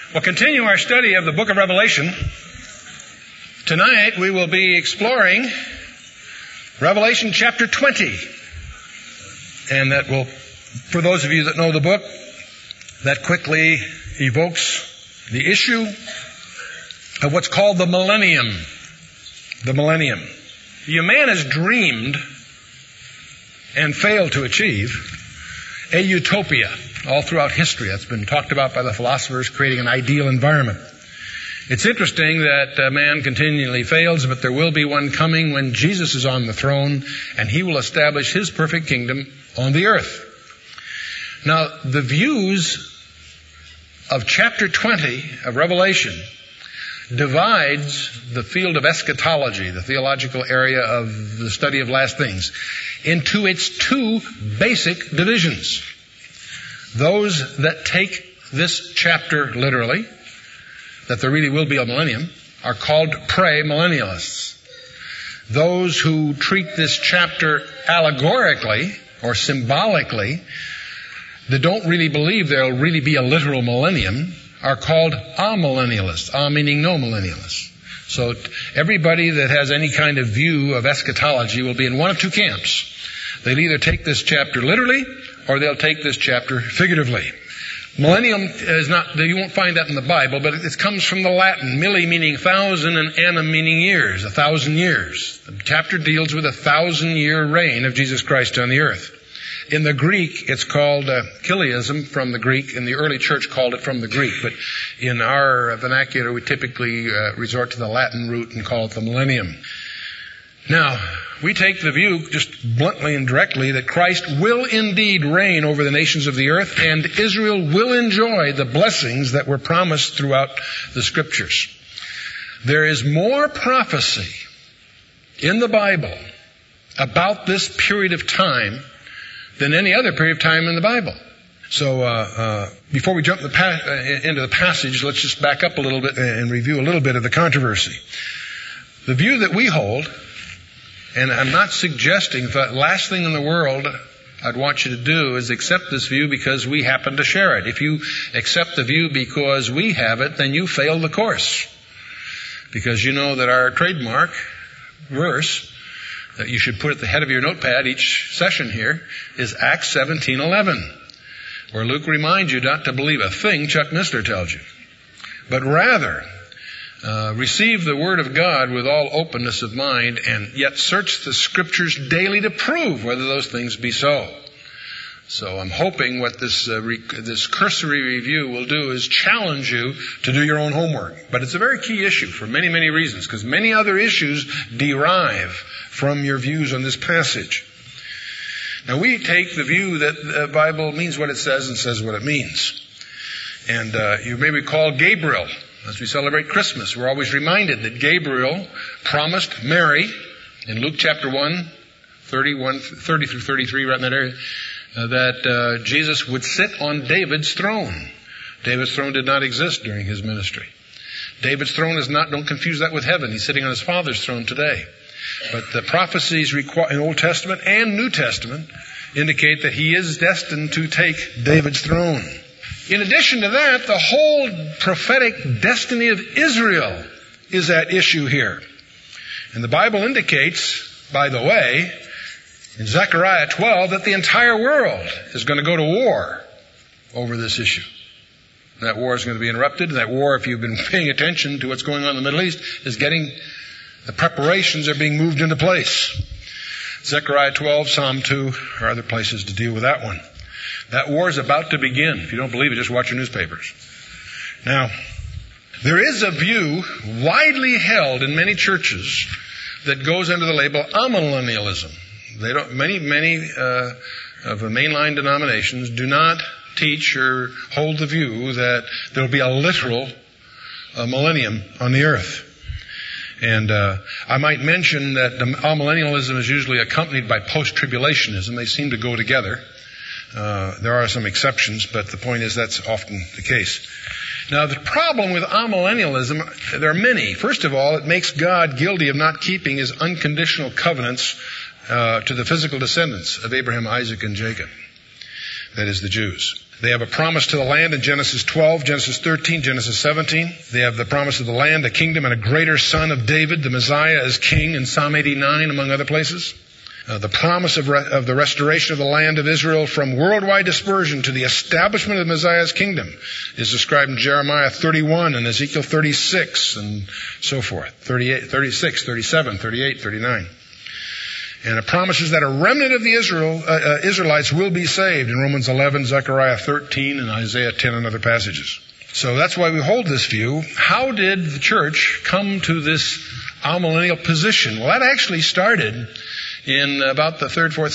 We'll continue our study of the book of Revelation. Tonight we will be exploring Revelation chapter 20. And that will, for those of you that know the book, that quickly evokes the issue of what's called the millennium. The millennium. Man has dreamed and failed to achieve a utopia all throughout history. That's been talked about by the philosophers, creating an ideal environment. It's interesting that man continually fails, but there will be one coming when Jesus is on the throne, and he will establish his perfect kingdom on the earth. Now, the views of chapter 20 of Revelation divides the field of eschatology, the theological area of the study of last things, into its two basic divisions. Those that take this chapter literally, that there really will be a millennium, are called pre-millennialists. Those who treat this chapter allegorically or symbolically, that don't really believe there will really be a literal millennium, are called amillennialists. A meaning no millennialists. So everybody that has any kind of view of eschatology will be in one of two camps. They'll either take this chapter literally, or they'll take this chapter figuratively. Millennium is not, you won't find that in the Bible, but it comes from the Latin, milli meaning thousand and annum meaning years, 1,000 years. The chapter deals with 1,000-year reign of Jesus Christ on the earth. In the Greek, it's called Chiliasm from the Greek, and the early church called it from the Greek. But in our vernacular, we typically resort to the Latin root and call it the millennium. Now, we take the view, just bluntly and directly, that Christ will indeed reign over the nations of the earth, and Israel will enjoy the blessings that were promised throughout the Scriptures. There is more prophecy in the Bible about this period of time than any other period of time in the Bible. So before we jump into the passage, let's just back up a little bit and review a little bit of the controversy. The view that we hold, and I'm not suggesting the last thing in the world I'd want you to do is accept this view because we happen to share it. If you accept the view because we have it, then you fail the course. Because you know that our trademark verse that you should put at the head of your notepad each session here is Acts 17:11, where Luke reminds you not to believe a thing Chuck Missler tells you, but rather receive the Word of God with all openness of mind, and yet search the Scriptures daily to prove whether those things be so. So I'm hoping what this cursory review will do is challenge you to do your own homework. But it's a very key issue for many, many reasons, because many other issues derive from your views on this passage. Now, we take the view that the Bible means what it says and says what it means. And you may recall Gabriel. As we celebrate Christmas, we're always reminded that Gabriel promised Mary in Luke chapter 1, 30 through 33, right in that area, that Jesus would sit on David's throne. David's throne did not exist during his ministry. David's throne is not, don't confuse that with heaven. He's sitting on his Father's throne today. But the prophecies in Old Testament and New Testament indicate that he is destined to take David's throne. In addition to that, the whole prophetic destiny of Israel is at issue here. And the Bible indicates, by the way, in Zechariah 12, that the entire world is going to go to war over this issue. And that war is going to be interrupted. And that war, if you've been paying attention to what's going on in the Middle East, is the preparations are being moved into place. Zechariah 12, Psalm 2 are other places to deal with that one. That war is about to begin. If you don't believe it, just watch your newspapers. Now, there is a view widely held in many churches that goes under the label amillennialism. Many of the mainline denominations do not teach or hold the view that there will be a literal millennium on the earth. And I might mention that amillennialism is usually accompanied by post-tribulationism. They seem to go together. There are some exceptions, but the point is that's often the case. Now, the problem with amillennialism, there are many. First of all, it makes God guilty of not keeping his unconditional covenants to the physical descendants of Abraham, Isaac, and Jacob. That is, the Jews. They have a promise to the land in Genesis 12, Genesis 13, Genesis 17. They have the promise of the land, a kingdom, and a greater son of David, the Messiah, as king in Psalm 89, among other places. The promise of the restoration of the land of Israel from worldwide dispersion to the establishment of the Messiah's kingdom is described in Jeremiah 31 and Ezekiel 36 and so forth, 38, 36, 37, 38, 39. And it promises that a remnant of the Israelites will be saved in Romans 11, Zechariah 13, and Isaiah 10 and other passages. So that's why we hold this view. How did the church come to this amillennial position? Well, that actually started in about the 3rd, 4th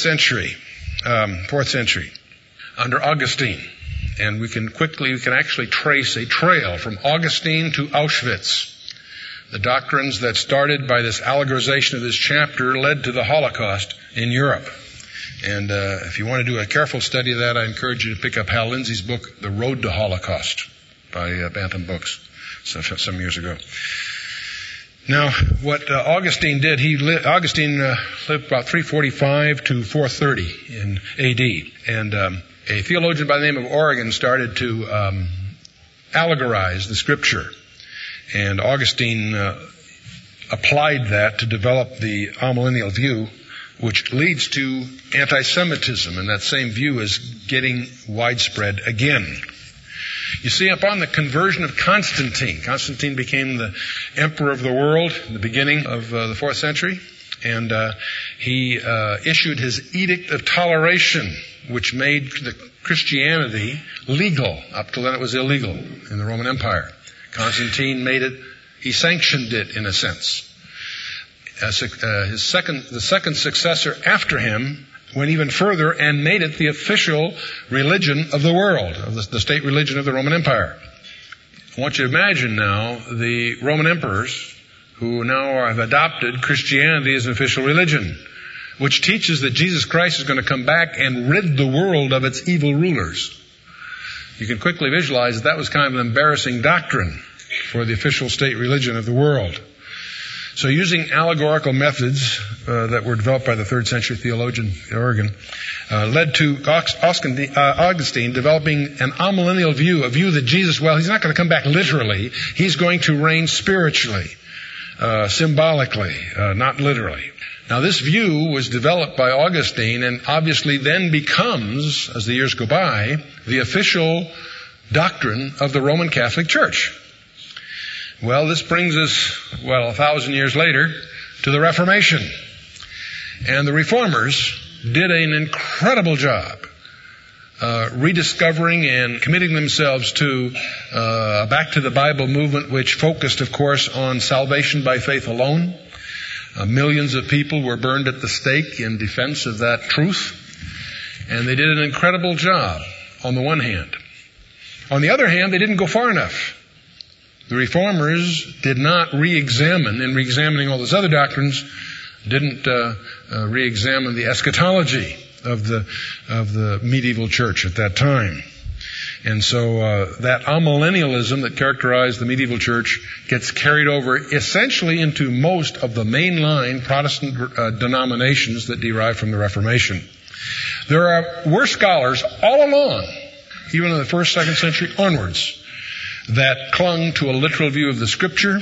century, under Augustine. And we can actually trace a trail from Augustine to Auschwitz. The doctrines that started by this allegorization of this chapter led to the Holocaust in Europe. And if you want to do a careful study of that, I encourage you to pick up Hal Lindsey's book, The Road to Holocaust, by Bantam Books, some years ago. Now, what Augustine did, Augustine lived about 345 to 430 in A.D. And a theologian by the name of Origen started to allegorize the Scripture. And Augustine applied that to develop the amillennial view, which leads to anti-Semitism, and that same view is getting widespread again. You see, upon the conversion of Constantine became the emperor of the world in the beginning of the 4th century, and he issued his Edict of Toleration, which made the Christianity legal. Up till then it was illegal in the Roman Empire. Constantine he sanctioned it in a sense. The second successor after him went even further and made it the official religion of the world, of the state religion of the Roman Empire. I want you to imagine now the Roman emperors who now have adopted Christianity as an official religion, which teaches that Jesus Christ is going to come back and rid the world of its evil rulers. You can quickly visualize that was kind of an embarrassing doctrine for the official state religion of the world. So using allegorical methods that were developed by the 3rd century theologian Origen led to Augustine developing an amillennial view, a view that Jesus, he's not going to come back literally. He's going to reign spiritually, symbolically, not literally. Now this view was developed by Augustine and obviously then becomes, as the years go by, the official doctrine of the Roman Catholic Church. Well, this brings us, 1,000 years later, to the Reformation. And the Reformers did an incredible job rediscovering and committing themselves to back to the Bible movement, which focused, of course, on salvation by faith alone. Millions of people were burned at the stake in defense of that truth. And they did an incredible job, on the one hand. On the other hand, they didn't go far enough. The Reformers did not re-examine, in re-examining all those other doctrines, didn't re-examine the eschatology of the medieval church at that time. And so that amillennialism that characterized the medieval church gets carried over essentially into most of the mainline Protestant denominations that derive from the Reformation. There were scholars all along, even in the 1st, 2nd century onwards, that clung to a literal view of the Scripture,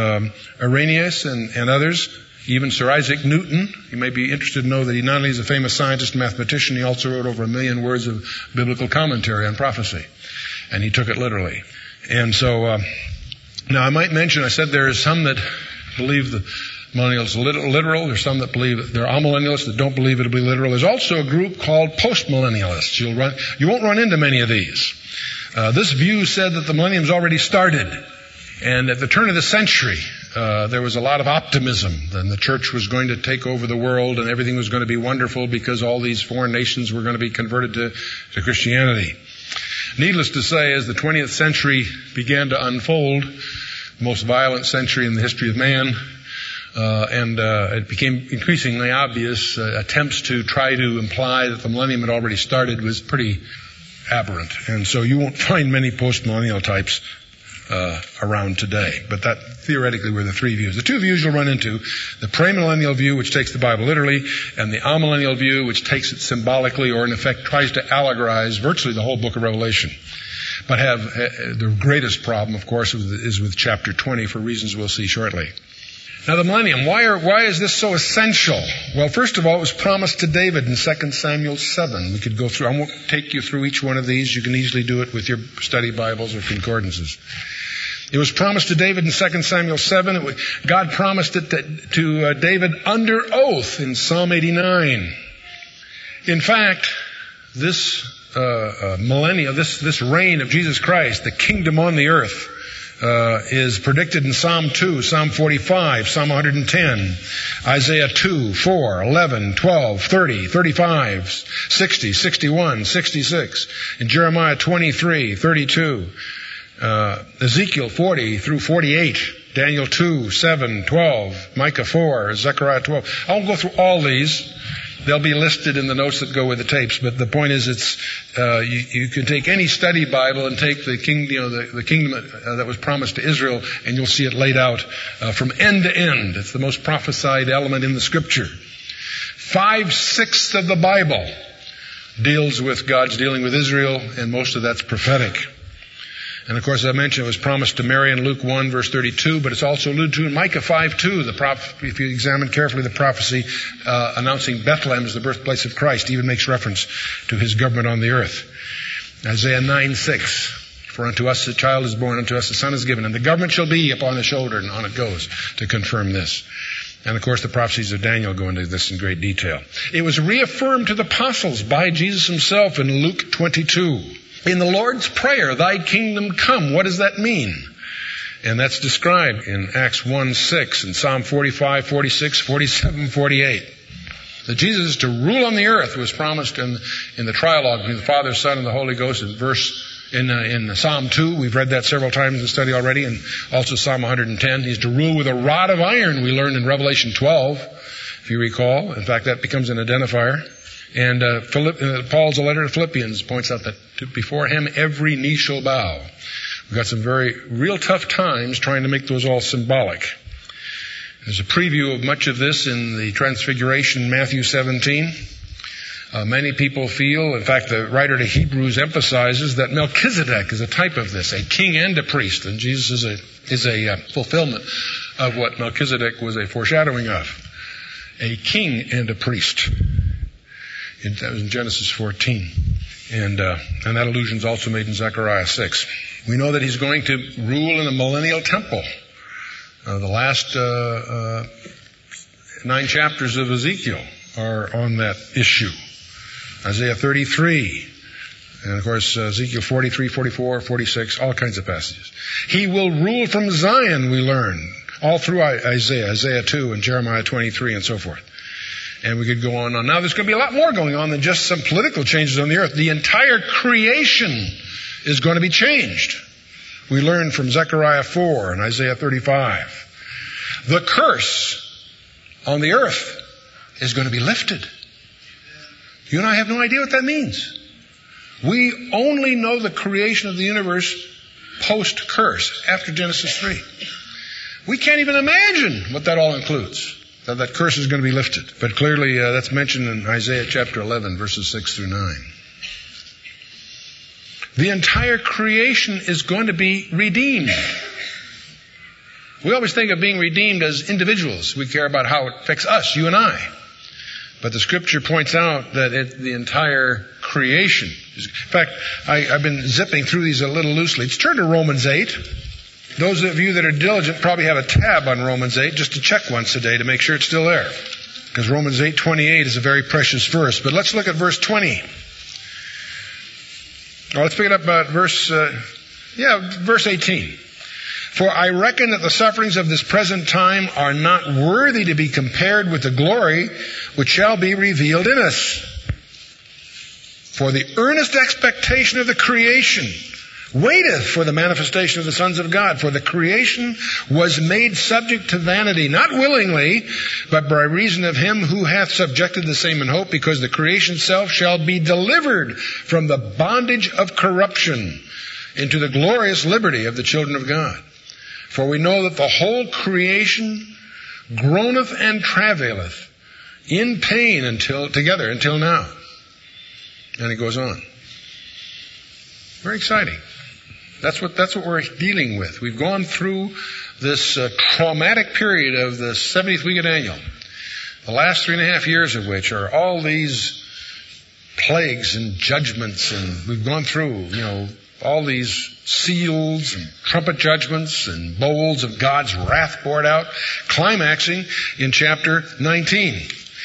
Irenaeus and others, even Sir Isaac Newton. You may be interested to know that he not only is a famous scientist and mathematician, he also wrote over 1 million words of biblical commentary on prophecy. And he took it literally. And so, now I might mention, I said there are some that believe the millennials are literal. There's some that believe they're amillennialists that don't believe it'll be literal. There's also a group called postmillennialists. You won't run into many of these. This view said that the millennium's already started. And at the turn of the century, there was a lot of optimism. And the church was going to take over the world and everything was going to be wonderful because all these foreign nations were going to be converted to Christianity. Needless to say, as the 20th century began to unfold, the most violent century in the history of man, it became increasingly obvious attempts to try to imply that the millennium had already started was pretty aberrant. And so you won't find many post-millennial types around today. But that theoretically were the three views. The two views you'll run into, the premillennial view, which takes the Bible literally, and the amillennial view, which takes it symbolically, or in effect tries to allegorize virtually the whole book of Revelation. But the greatest problem, of course, is with chapter 20 for reasons we'll see shortly. Now the millennium, why is this so essential? Well, first of all, it was promised to David in 2 Samuel 7. We could go through, I won't take you through each one of these. You can easily do it with your study Bibles or concordances. It was promised to David in 2 Samuel 7. God promised it to David under oath in Psalm 89. In fact, this millennium, this reign of Jesus Christ, the kingdom on the earth, is predicted in Psalm 2, Psalm 45, Psalm 110, Isaiah 2, 4, 11, 12, 30, 35, 60, 61, 66, in Jeremiah 23, 32, Ezekiel 40 through 48, Daniel 2, 7, 12, Micah 4, Zechariah 12. I won't go through all these. They'll be listed in the notes that go with the tapes. But the point is, you can take any study Bible and take the kingdom that was promised to Israel, and you'll see it laid out from end to end. It's the most prophesied element in the Scripture. 5/6 of the Bible deals with God's dealing with Israel, and most of that's prophetic. And of course, as I mentioned, it was promised to Mary in Luke 1, verse 32, but it's also alluded to in Micah 5:2. If you examine carefully the prophecy announcing Bethlehem as the birthplace of Christ, even makes reference to his government on the earth. Isaiah 9:6, for unto us a child is born, unto us a son is given, and the government shall be upon his shoulder, and on it goes to confirm this. And of course, the prophecies of Daniel go into this in great detail. It was reaffirmed to the apostles by Jesus himself in Luke 22. In the Lord's Prayer, thy kingdom come. What does that mean? And that's described in Acts 1:6 and Psalm 45, 46, 47, 48. That Jesus is to rule on the earth was promised in the trialogue between the Father, Son, and the Holy Ghost in Psalm 2. We've read that several times in the study already, and also Psalm 110. He's to rule with a rod of iron, we learned in Revelation 12, if you recall. In fact, that becomes an identifier. And Paul's letter to Philippians points out that before him every knee shall bow. We've got some very real tough times trying to make those all symbolic. There's a preview of much of this in the Transfiguration in Matthew 17. Many people feel, in fact, the writer to Hebrews emphasizes that Melchizedek is a type of this, a king and a priest, and Jesus is a fulfillment of what Melchizedek was a foreshadowing of, a king and a priest. That was in Genesis 14. And that allusion is also made in Zechariah 6. We know that he's going to rule in a millennial temple. The last 9 chapters of Ezekiel are on that issue. Isaiah 33. And of course, Ezekiel 43, 44, 46, all kinds of passages. He will rule from Zion, we learn, all through Isaiah 2 and Jeremiah 23 and so forth. And we could go on. Now, there's going to be a lot more going on than just some political changes on the earth. The entire creation is going to be changed. We learn from Zechariah 4 and Isaiah 35. The curse on the earth is going to be lifted. You and I have no idea what that means. We only know the creation of the universe post-curse, after Genesis 3. We can't even imagine what that all includes. That curse is going to be lifted. But clearly that's mentioned in Isaiah chapter 11, verses 6 through 9. The entire creation is going to be redeemed. We always think of being redeemed as individuals. We care about how it affects us, you and I. But the Scripture points out that the entire creation. In fact, I've been zipping through these a little loosely. Let's turn to Romans 8. Those of you that are diligent probably have a tab on Romans 8 just to check once a day to make sure it's still there. Because Romans 8:28 is a very precious verse. But let's look at verse 20. Let's pick it up at verse 18. For I reckon that the sufferings of this present time are not worthy to be compared with the glory which shall be revealed in us. For the earnest expectation of the creation waiteth for the manifestation of the sons of God. For the creation was made subject to vanity, not willingly, but by reason of him who hath subjected the same in hope, because the creation itself shall be delivered from the bondage of corruption into the glorious liberty of the children of God. For we know that the whole creation groaneth and travaileth in pain until now. And it goes on. Very exciting. That's what we're dealing with. We've gone through this traumatic period of the 70th week of Daniel, the last 3.5 years of which are all these plagues and judgments, and we've gone through, all these seals and trumpet judgments and bowls of God's wrath poured out, climaxing in chapter 19.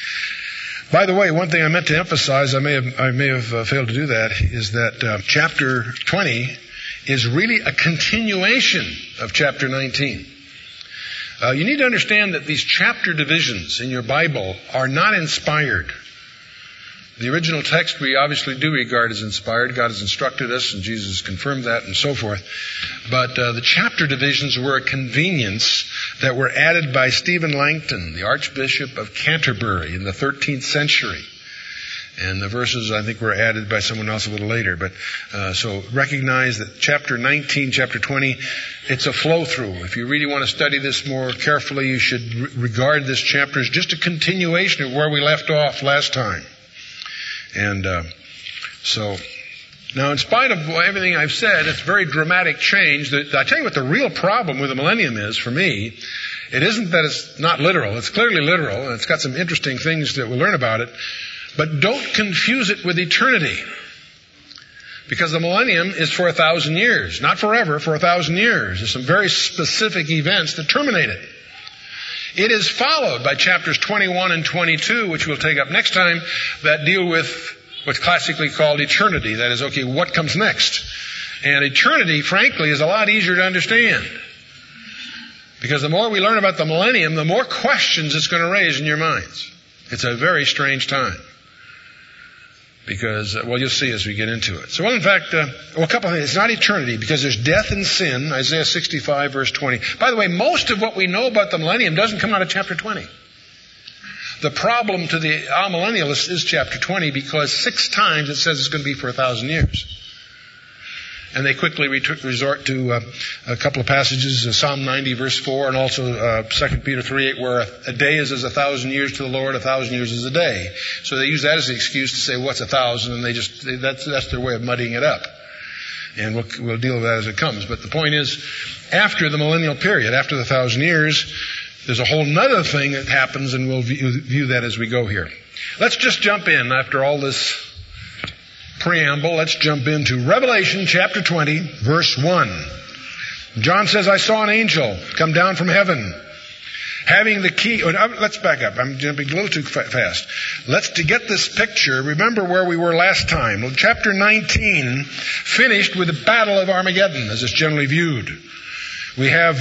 By the way, one thing I meant to emphasize, I may have failed to do that, is that chapter 20 is really a continuation of chapter 19. You need to understand that these chapter divisions in your Bible are not inspired. The original text we obviously do regard as inspired. God has instructed us, and Jesus confirmed that, and so forth. But the chapter divisions were a convenience that were added by Stephen Langton, the Archbishop of Canterbury, in the 13th century. And the verses, I think, were added by someone else a little later. But so recognize that chapter 19, chapter 20, it's a flow-through. If you really want to study this more carefully, you should regard this chapter as just a continuation of where we left off last time. And so, now in spite of everything I've said, it's a very dramatic change. I tell you what the real problem with the millennium is, for me, it isn't that it's not literal. It's clearly literal, and it's got some interesting things that we'll learn about it. But don't confuse it with eternity. Because the millennium is for 1,000 years. Not forever, for 1,000 years. There's some very specific events that terminate it. It is followed by chapters 21 and 22, which we'll take up next time, that deal with what's classically called eternity. That is, okay, what comes next? And eternity, frankly, is a lot easier to understand. Because the more we learn about the millennium, the more questions it's going to raise in your minds. It's a very strange time. Because, you'll see as we get into it. So, in fact, a couple of things. It's not eternity, because there's death and sin, Isaiah 65, verse 20. By the way, most of what we know about the millennium doesn't come out of chapter 20. The problem to the amillennialists is chapter 20, because 6 times it says it's going to be for 1,000 years. And they quickly resort to a couple of passages, Psalm 90, verse 4, and also 2 Peter 3:8, where a day is as 1,000 years to the Lord, 1,000 years is a day. So they use that as an excuse to say, what's 1,000? And that's their way of muddying it up. And we'll deal with that as it comes. But the point is, after the millennial period, after the 1,000 years, there's a whole nother thing that happens, and we'll view that as we go here. Let's just jump in after all this preamble. Let's jump into Revelation chapter 20, verse 1. John says, I saw an angel come down from heaven, having the key. Let's back up. I'm jumping a little too fast. To get this picture, remember where we were last time. Well, chapter 19 finished with the Battle of Armageddon, as it's generally viewed. We have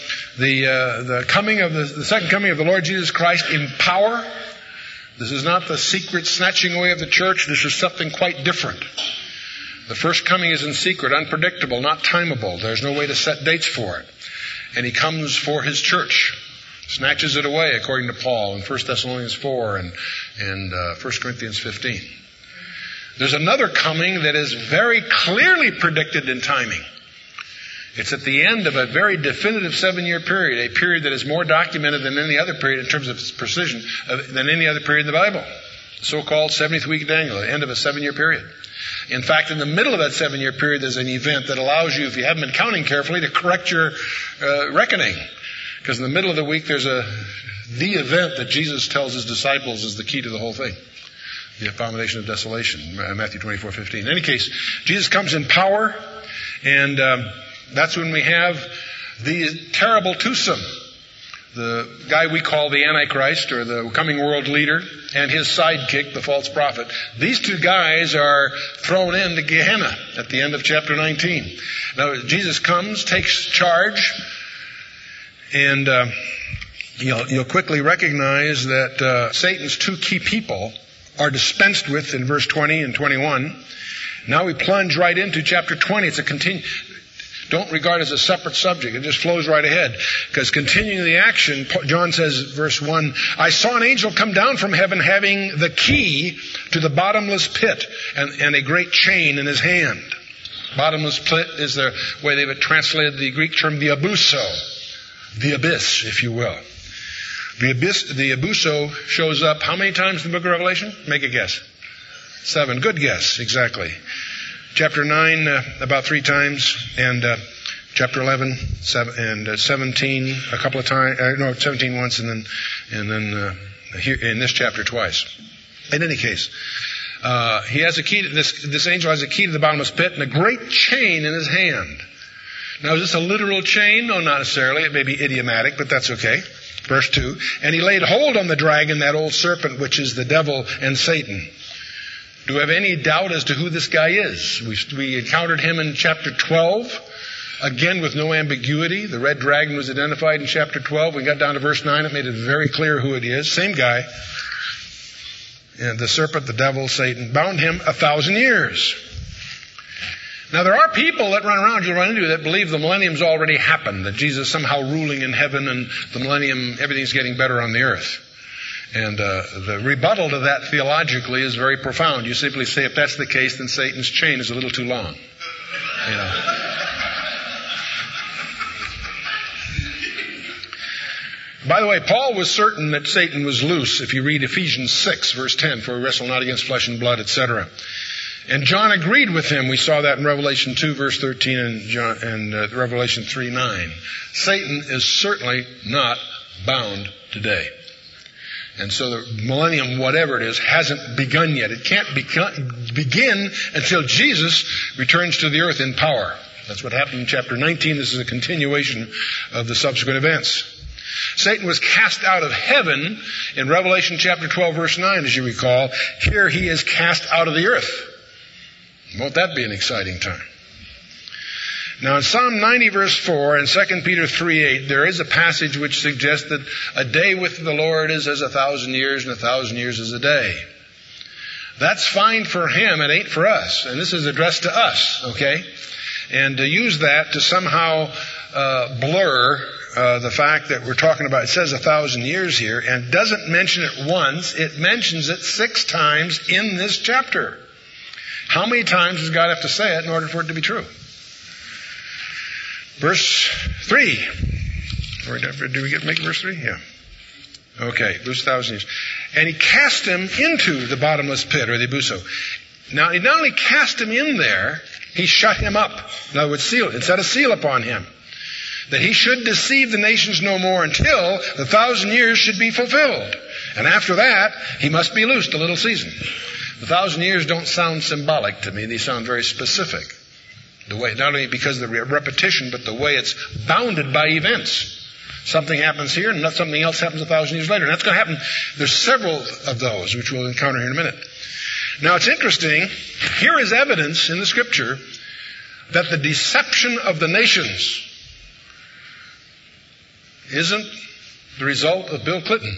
the second coming of the Lord Jesus Christ in power. This is not the secret snatching away of the church. This is something quite different. The first coming is in secret, unpredictable, not timable. There's no way to set dates for it. And he comes for his church, snatches it away, according to Paul in 1 Thessalonians 4 and 1 Corinthians 15. There's another coming that is very clearly predicted in timing. It's at the end of a very definitive 7-year period, a period that is more documented than any other period in terms of its precision than any other period in the Bible. The so-called 70th week of Daniel, the end of a 7-year period. In fact, in the middle of that 7-year period, there's an event that allows you, if you haven't been counting carefully, to correct your reckoning. Because in the middle of the week, there's the event that Jesus tells his disciples is the key to the whole thing. The abomination of desolation, Matthew 24:15. In any case, Jesus comes in power, and that's when we have the terrible twosome, the guy we call the Antichrist, or the coming world leader, and his sidekick, the false prophet. These two guys are thrown into Gehenna at the end of chapter 19. Now, Jesus comes, takes charge, and you'll quickly recognize that Satan's 2 key people are dispensed with in verse 20 and 21. Now we plunge right into chapter 20. It's a Don't regard it as a separate subject. It just flows right ahead. Because continuing the action, John says, verse 1, I saw an angel come down from heaven having the key to the bottomless pit and a great chain in his hand. Bottomless pit is the way they would translate the Greek term the abuso, the abyss, if you will. The abuso shows up how many times in the book of Revelation? Make a guess. 7. Good guess, exactly. Chapter 9, about 3 times, and chapter 11, 17 a couple of times. 17 once, and then here in this chapter twice. In any case, he has a key. This angel has a key to the bottomless pit and a great chain in his hand. Now, is this a literal chain? No, not necessarily. It may be idiomatic, but that's okay. Verse 2, and he laid hold on the dragon, that old serpent, which is the devil and Satan. Do we have any doubt as to who this guy is? We encountered him in chapter 12, again with no ambiguity. The red dragon was identified in chapter 12. We got down to verse 9. It made it very clear who it is. Same guy. And the serpent, the devil, Satan, bound him 1,000 years. Now, there are people that run around, you'll run into, that believe the millennium's already happened, that Jesus is somehow ruling in heaven and the millennium, everything's getting better on the earth. And the rebuttal to that theologically is very profound. You simply say, if that's the case, then Satan's chain is a little too long. You know. By the way, Paul was certain that Satan was loose. If you read Ephesians 6, verse 10, for we wrestle not against flesh and blood, etc. And John agreed with him. We saw that in Revelation 2, verse 13, and Revelation 3, 9. Satan is certainly not bound today. And so the millennium, whatever it is, hasn't begun yet. It can't begin until Jesus returns to the earth in power. That's what happened in chapter 19. This is a continuation of the subsequent events. Satan was cast out of heaven in Revelation chapter 12, verse 9, as you recall. Here he is cast out of the earth. Won't that be an exciting time? Now in Psalm 90 verse 4 and 2 Peter 3:8, there is a passage which suggests that a day with the Lord is as 1,000 years and 1,000 years is a day. That's fine for him, it ain't for us. And this is addressed to us, okay? And to use that to somehow blur the fact that we're talking about, it says 1,000 years here, and doesn't mention it once, it mentions it 6 times in this chapter. How many times does God have to say it in order for it to be true? Verse 3. Do we make verse 3? Yeah. Okay, verse 1,000 years. And he cast him into the bottomless pit, or the abuso. Now, he not only cast him in there, he shut him up. In other words, sealed it, set a seal upon him. That he should deceive the nations no more until the 1,000 years should be fulfilled. And after that, he must be loosed a little season. The 1,000 years don't sound symbolic to me. They sound very specific. The way, not only because of the repetition, but the way it's bounded by events. Something happens here and something else happens 1,000 years later. And that's going to happen. There's several of those, which we'll encounter here in a minute. Now it's interesting. Here is evidence in the Scripture that the deception of the nations isn't the result of Bill Clinton.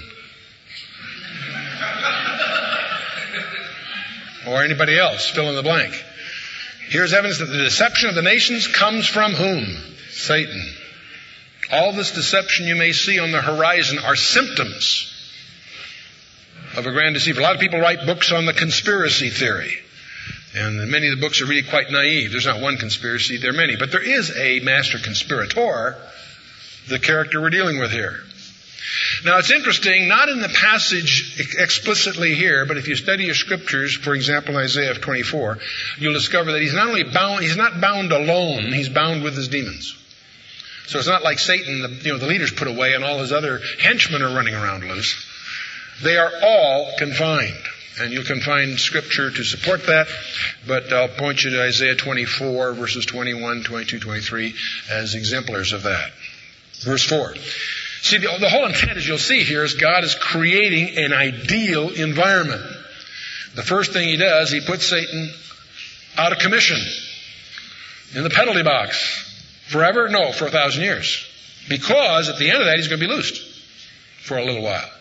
Or anybody else, fill in the blank. Here's evidence that the deception of the nations comes from whom? Satan. All this deception you may see on the horizon are symptoms of a grand deceiver. A lot of people write books on the conspiracy theory. And many of the books are really quite naive. There's not one conspiracy, there are many. But there is a master conspirator, the character we're dealing with here. Now it's interesting, not in the passage explicitly here, but if you study your scriptures, for example in Isaiah 24, you'll discover that he's not only bound, he's not bound alone, he's bound with his demons. So it's not like Satan, the leader's put away and all his other henchmen are running around loose. They are all confined. And you can find scripture to support that, but I'll point you to Isaiah 24, verses 21, 22, 23 as exemplars of that. Verse 4. See, the whole intent, as you'll see here, is God is creating an ideal environment. The first thing he does, he puts Satan out of commission in the penalty box. Forever? No, for 1,000 years. Because at the end of that, he's going to be loosed for a little while.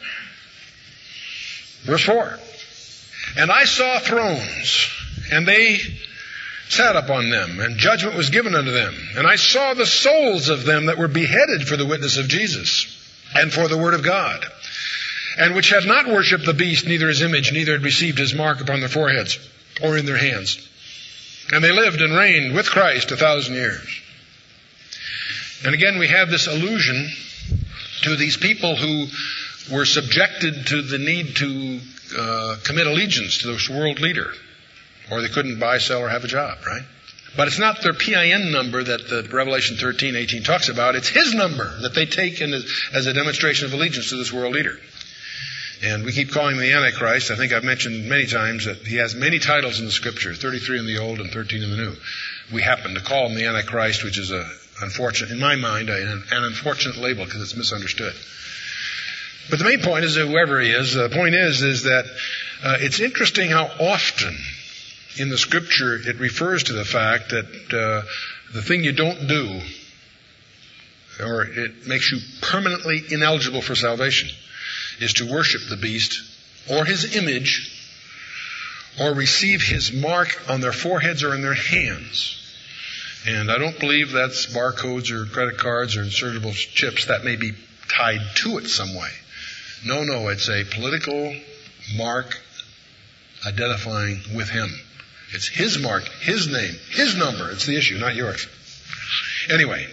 Verse 4. And I saw thrones, and they sat upon them, and judgment was given unto them. And I saw the souls of them that were beheaded for the witness of Jesus, and for the word of God, and which had not worshipped the beast, neither his image, neither had received his mark upon their foreheads, or in their hands. And they lived and reigned with Christ 1,000 years. And again, we have this allusion to these people who were subjected to the need to commit allegiance to this world leader, or they couldn't buy, sell, or have a job, right? But it's not their PIN number that the Revelation 13:18 talks about. It's his number that they take as a demonstration of allegiance to this world leader. And we keep calling him the Antichrist. I think I've mentioned many times that he has many titles in the Scripture, 33 in the Old and 13 in the New. We happen to call him the Antichrist, which is in my mind, an unfortunate label because it's misunderstood. But the main point is that whoever he is, the point is that it's interesting how often in the Scripture it refers to the fact that the thing you don't do, or it makes you permanently ineligible for salvation, is to worship the beast or his image or receive his mark on their foreheads or in their hands. And I don't believe that's barcodes or credit cards or insertable chips. That may be tied to it some way. No, it's a political mark identifying with him. It's his mark, his name, his number. It's the issue, not yours. Anyway,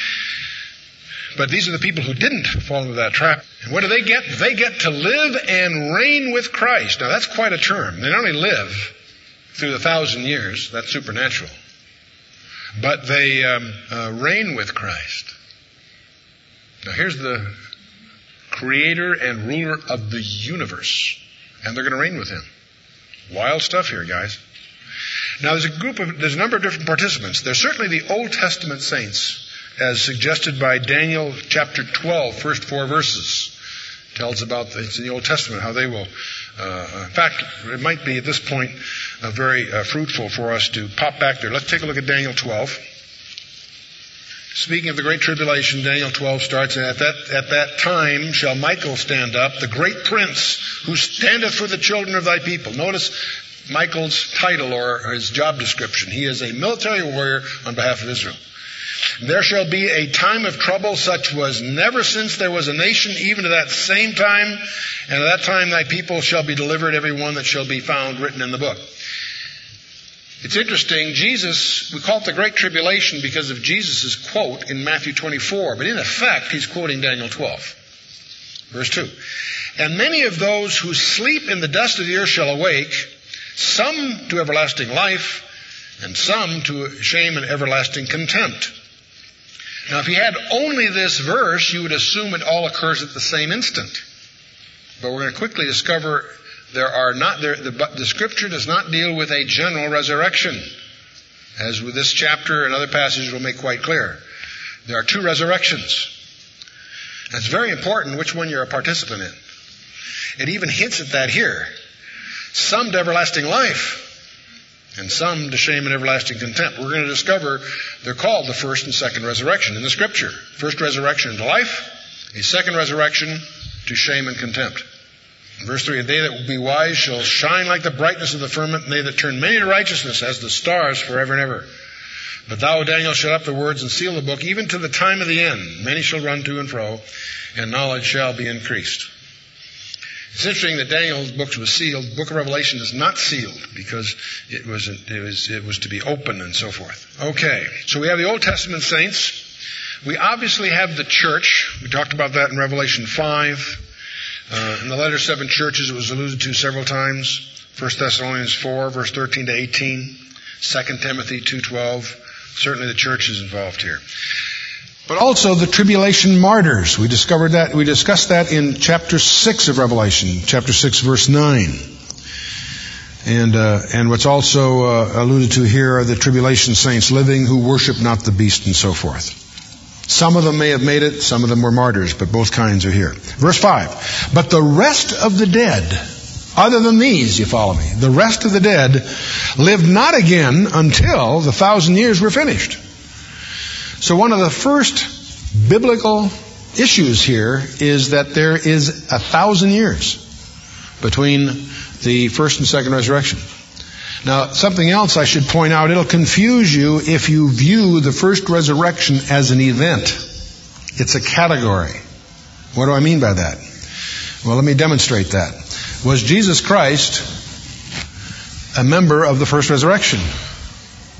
but these are the people who didn't fall into that trap. And what do they get? They get to live and reign with Christ. Now that's quite a term. They not only live through the 1,000 years, that's supernatural, but they reign with Christ. Now here's the creator and ruler of the universe, and they're going to reign with him. Wild stuff here, guys. Now there's a number of different participants. There's certainly the Old Testament saints, as suggested by Daniel chapter 12, first 4 verses. Tells about, it's in the Old Testament, how they will, in fact, it might be at this point very fruitful for us to pop back there. Let's take a look at Daniel 12. Speaking of the Great Tribulation, Daniel 12 starts, and at that time shall Michael stand up, the great prince, who standeth for the children of thy people. Notice Michael's title or his job description. He is a military warrior on behalf of Israel. There shall be a time of trouble such was never since there was a nation, even to that same time. And at that time thy people shall be delivered, every one that shall be found written in the book. It's interesting, Jesus, we call it the Great Tribulation because of Jesus' quote in Matthew 24. But in effect, he's quoting Daniel 12. Verse 2. And many of those who sleep in the dust of the earth shall awake, some to everlasting life, and some to shame and everlasting contempt. Now, if you had only this verse, you would assume it all occurs at the same instant. But we're going to quickly discover the Scripture does not deal with a general resurrection, as with this chapter and other passages will make quite clear. There are 2 resurrections. It's very important which one you're a participant in. It even hints at that here. Some to everlasting life, and some to shame and everlasting contempt. We're going to discover they're called the first and second resurrection in the Scripture. First resurrection to life, a second resurrection to shame and contempt. Verse 3, and they that will be wise shall shine like the brightness of the firmament, and they that turn many to righteousness as the stars forever and ever. But thou, Daniel, shut up the words and seal the book, even to the time of the end. Many shall run to and fro, and knowledge shall be increased. It's interesting that Daniel's book was sealed. The book of Revelation is not sealed because it was to be open and so forth. Okay, so we have the Old Testament saints. We obviously have the church. We talked about that in Revelation 5. In the letter 7 churches, it was alluded to several times. 1 Thessalonians 4, verse 13 to 18. 2 Timothy 2:12. Certainly the church is involved here. But also the tribulation martyrs. We discussed that in chapter 6 of Revelation, chapter 6, verse 9. And what's also alluded to here are the tribulation saints living who worship not the beast and so forth. Some of them may have made it, some of them were martyrs, but both kinds are here. Verse 5, but the rest of the dead, other than these, you follow me, the rest of the dead lived not again until the 1,000 years were finished. So one of the first biblical issues here is that there is 1,000 years between the first and second resurrection. Now, something else I should point out, it'll confuse you if you view the first resurrection as an event. It's a category. What do I mean by that? Well, let me demonstrate that. Was Jesus Christ a member of the first resurrection?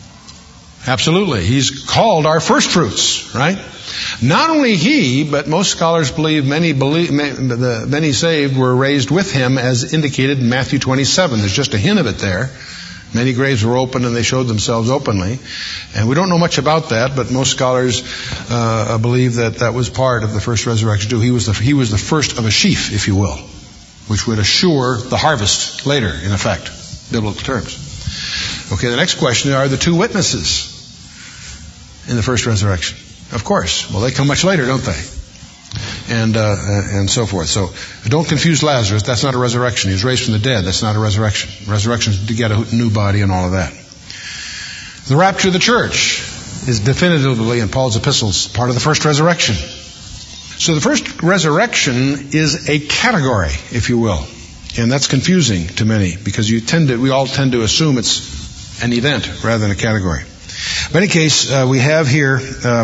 Absolutely. He's called our first fruits, right? Not only he, but most scholars believe many saved were raised with him, as indicated in Matthew 27. There's just a hint of it there. Many graves were opened and they showed themselves openly. And we don't know much about that, but most scholars believe that was part of the first resurrection too. He was the first of a sheaf, if you will, which would assure the harvest later, in effect, biblical terms. Okay, the next question, are the two witnesses in the first resurrection? Of course. Well, they come much later, don't they? And so forth. So don't confuse Lazarus. That's not a resurrection. He was raised from the dead. That's not a resurrection. Resurrection is to get a new body and all of that. The rapture of the church is definitively in Paul's epistles part of the first resurrection. So the first resurrection is a category, if you will. And that's confusing to many because we all tend to assume it's an event rather than a category. But in any case, we have here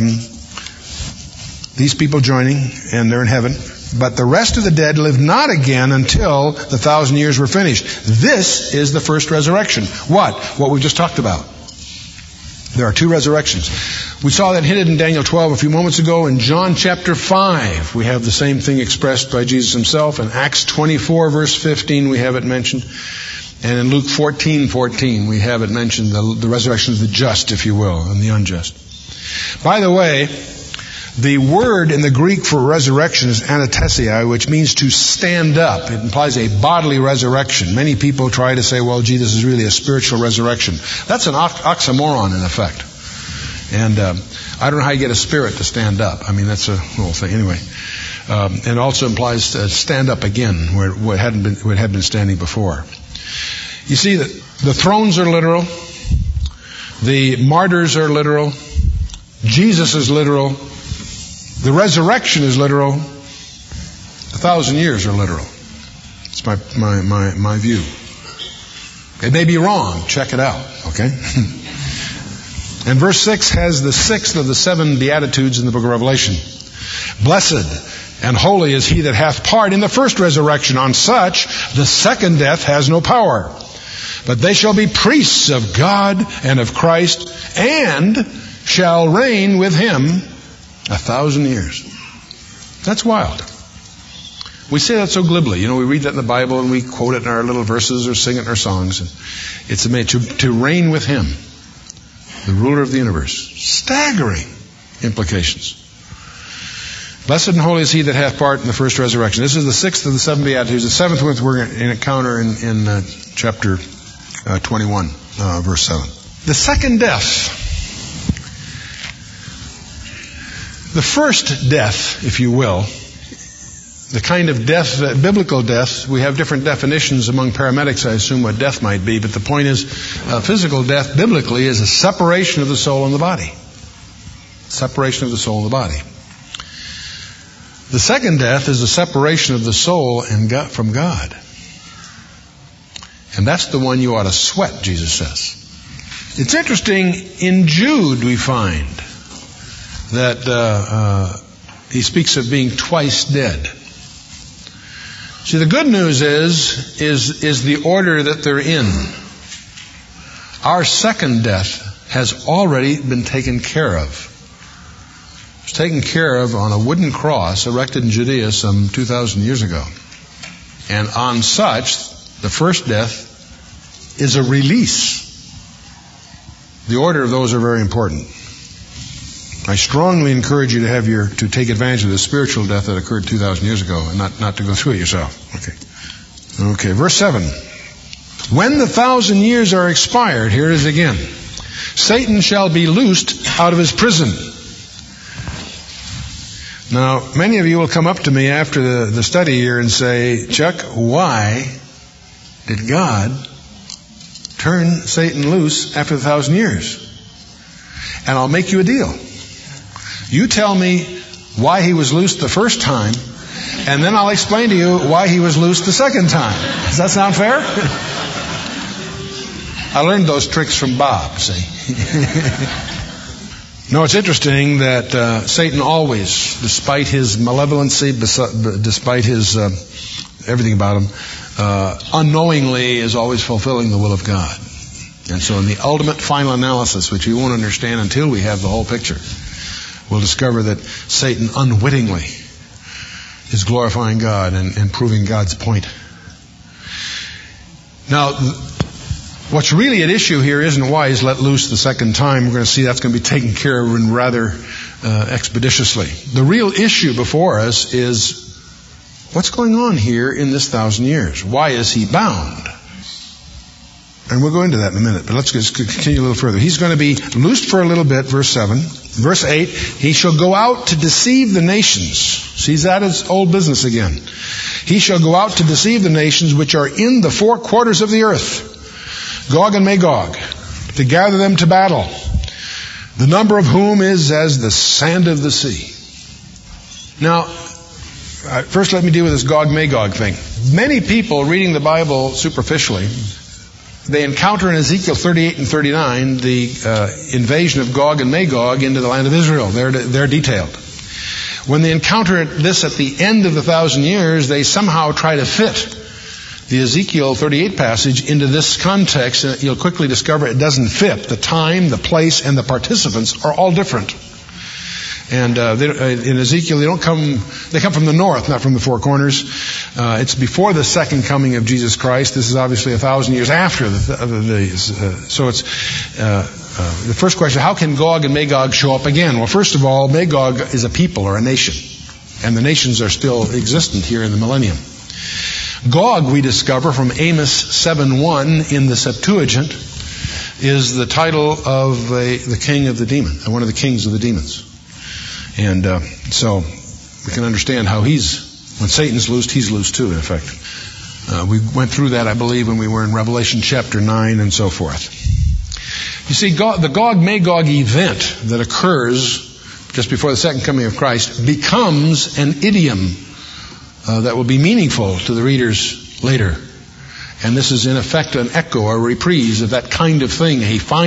these people joining, and they're in heaven. But the rest of the dead lived not again until the 1,000 years were finished. This is the first resurrection. What we just talked about. There are two resurrections. We saw that hinted in Daniel 12 a few moments ago. In John chapter 5, we have the same thing expressed by Jesus himself. In Acts 24, verse 15, we have it mentioned. And in Luke 14:14, we have it mentioned, the resurrection of the just, if you will, and the unjust. By the way, the word in the Greek for resurrection is anathesia, which means to stand up. It implies a bodily resurrection. Many people try to say, well, gee, this is really a spiritual resurrection. That's an oxymoron, in effect. And I don't know how you get a spirit to stand up. I mean, that's a whole thing. Anyway, and it also implies to stand up again, where it had been standing before. You see that the thrones are literal. The martyrs are literal. Jesus is literal. The resurrection is literal. 1,000 years are literal. It's my view. It may be wrong. Check it out. Okay? And verse 6 has the sixth of the 7 Beatitudes in the book of Revelation. Blessed and holy is he that hath part in the first resurrection. On such the second death has no power. But they shall be priests of God and of Christ, and shall reign with him 1,000 years. That's wild. We say that so glibly. You know, we read that in the Bible and we quote it in our little verses or sing it in our songs. And it's amazing. To reign with him, the ruler of the universe. Staggering implications. Blessed and holy is he that hath part in the first resurrection. This is the sixth of the 7 Beatitudes. The seventh one we're going to encounter in chapter 21, verse 7. The second death. The first death, if you will, the kind of death, biblical death, we have different definitions among paramedics, I assume, what death might be, but the point is, physical death, biblically, is a separation of the soul and the body. Separation of the soul and the body. The second death is a separation of the soul and God, from God. And that's the one you ought to sweat, Jesus says. It's interesting, in Jude we find that he speaks of being twice dead. See, the good news is the order that they're in. Our second death has already been taken care of. It was taken care of on a wooden cross erected in Judea some 2,000 years ago. And on such, the first death is a release. The order of those are very important. I strongly encourage you to take advantage of the spiritual death that occurred 2,000 years ago and not to go through it yourself. Okay, verse 7. When the 1,000 years are expired, here it is again. Satan shall be loosed out of his prison. Now, many of you will come up to me after the study here and say, Chuck, why did God turn Satan loose after the 1,000 years? And I'll make you a deal. You tell me why he was loosed the first time, and then I'll explain to you why he was loosed the second time. Does that sound fair? I learned those tricks from Bob, see. No, it's interesting that Satan always, despite his malevolency, despite his everything about him, unknowingly is always fulfilling the will of God. And so in the ultimate final analysis, which we won't understand until we have the whole picture, we'll discover that Satan unwittingly is glorifying God and proving God's point. Now, what's really at issue here isn't why he's let loose the second time. We're going to see that's going to be taken care of in rather expeditiously. The real issue before us is what's going on here in this 1,000 years? Why is he bound? And we'll go into that in a minute, but let's just continue a little further. He's going to be loosed for a little bit, verse 7. Verse 8, he shall go out to deceive the nations. See, he's at his old business again. He shall go out to deceive the nations which are in the four quarters of the earth, Gog and Magog, to gather them to battle, the number of whom is as the sand of the sea. Now, first let me deal with this Gog-Magog thing. Many people reading the Bible superficially, they encounter in Ezekiel 38 and 39 the invasion of Gog and Magog into the land of Israel. They're detailed. When they encounter this at the end of the 1,000 years, they somehow try to fit the Ezekiel 38 passage into this context, and you'll quickly discover it doesn't fit. The time, the place, and the participants are all different. And in Ezekiel, they come from the north, not from the four corners. It's before the second coming of Jesus Christ. This is obviously 1,000 years after. So it's the first question, how can Gog and Magog show up again? Well, first of all, Magog is a people or a nation. And the nations are still existent here in the millennium. Gog, we discover from Amos 7:1 in the Septuagint, is the title of the king of the demon, one of the kings of the demons. And so we can understand how when Satan's loosed, he's loosed too, in effect. We went through that, I believe, when we were in Revelation chapter 9 and so forth. You see, the Gog-Magog event that occurs just before the second coming of Christ becomes an idiom that will be meaningful to the readers later. And this is in effect an echo, a reprise of that kind of thing.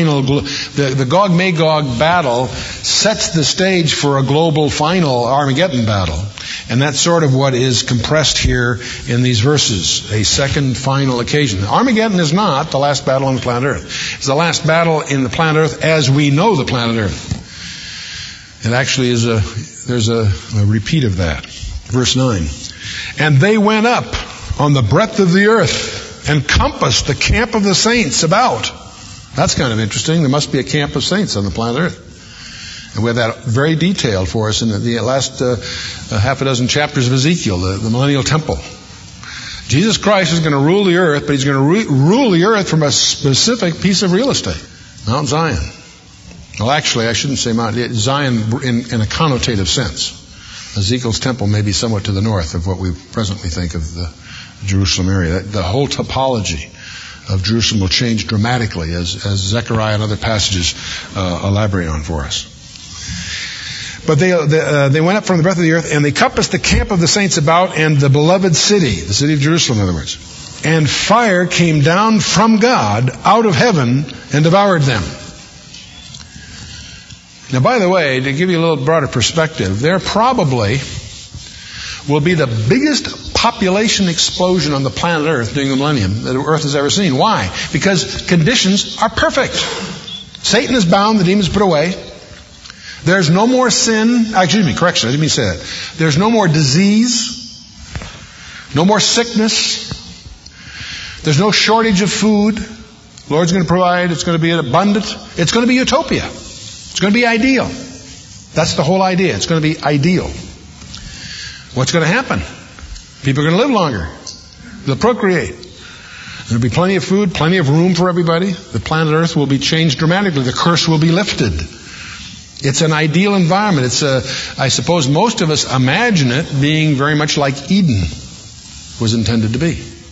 The Gog-Magog battle sets the stage for a global final Armageddon battle. And that's sort of what is compressed here in these verses. A second final occasion. Armageddon is not the last battle on the planet Earth. It's the last battle in the planet Earth as we know the planet Earth. It actually is there's a repeat of that. Verse 9. And they went up on the breadth of the earth and compassed the camp of the saints about. That's kind of interesting. There must be a camp of saints on the planet Earth. And we have that very detailed for us in the last half a dozen chapters of Ezekiel, the millennial temple. Jesus Christ is going to rule the earth, but he's going to rule the earth from a specific piece of real estate, Mount Zion. Well, actually, I shouldn't say Mount Zion in a connotative sense. Ezekiel's temple may be somewhat to the north of what we presently think of the Jerusalem area. The whole topology of Jerusalem will change dramatically as Zechariah and other passages elaborate on for us. But they went up from the breadth of the earth and they compassed the camp of the saints about and the beloved city, the city of Jerusalem in other words. And fire came down from God out of heaven and devoured them. Now, by the way, to give you a little broader perspective, there probably will be the biggest population explosion on the planet Earth during the millennium that Earth has ever seen. Why? Because conditions are perfect. Satan is bound, the demons put away. There's no more sin. Correction, I didn't mean to say that. There's no more disease. No more sickness. There's no shortage of food. The Lord's going to provide. It's going to be abundant. It's going to be utopia. It's going to be ideal. That's the whole idea. It's going to be ideal. What's going to happen? People are going to live longer. They'll procreate. There'll be plenty of food, plenty of room for everybody. The planet Earth will be changed dramatically. The curse will be lifted. It's an ideal environment. I suppose most of us imagine it being very much like Eden was intended to be.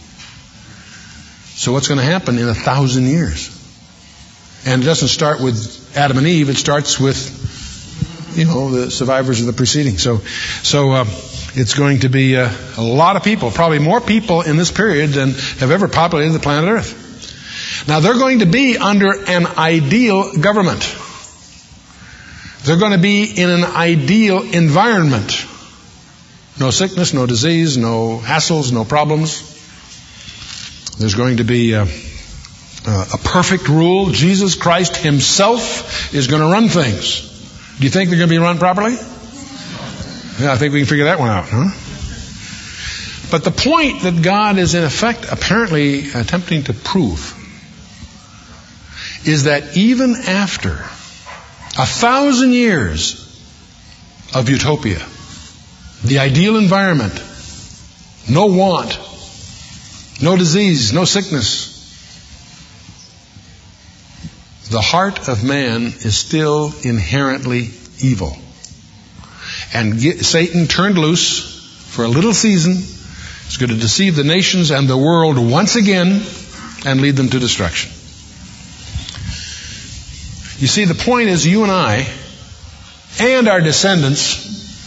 So what's going to happen in 1,000 years? And it doesn't start with Adam and Eve. It starts with, the survivors of the preceding. So it's going to be a lot of people, probably more people in this period than have ever populated the planet Earth. Now they're going to be under an ideal government. They're going to be in an ideal environment. No sickness, no disease, no hassles, no problems. There's going to be a perfect rule. Jesus Christ himself is going to run things. Do you think they're going to be run properly? Yeah, I think we can figure that one out, huh? But the point that God is in effect apparently attempting to prove is that even after 1,000 years of utopia, the ideal environment, no want, no disease, no sickness, the heart of man is still inherently evil. And Satan turned loose for a little season. He's going to deceive the nations and the world once again and lead them to destruction. You see, the point is you and I and our descendants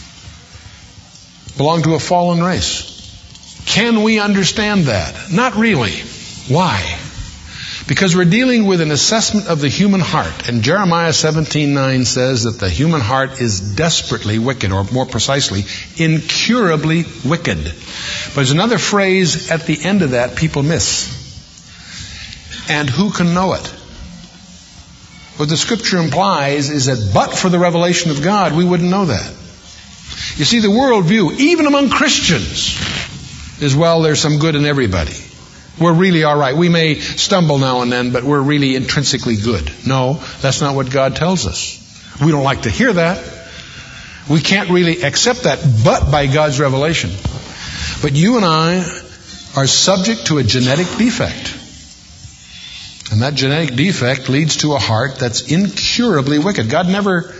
belong to a fallen race. Can we understand that? Not really. Why? Because we're dealing with an assessment of the human heart. And Jeremiah 17:9 says that the human heart is desperately wicked, or more precisely, incurably wicked. But there's another phrase at the end of that people miss. And who can know it? What the Scripture implies is that but for the revelation of God, we wouldn't know that. You see, the worldview, even among Christians, is, well, there's some good in everybody. We're really all right. We may stumble now and then, but we're really intrinsically good. No, that's not what God tells us. We don't like to hear that. We can't really accept that but by God's revelation. But you and I are subject to a genetic defect. And that genetic defect leads to a heart that's incurably wicked. God never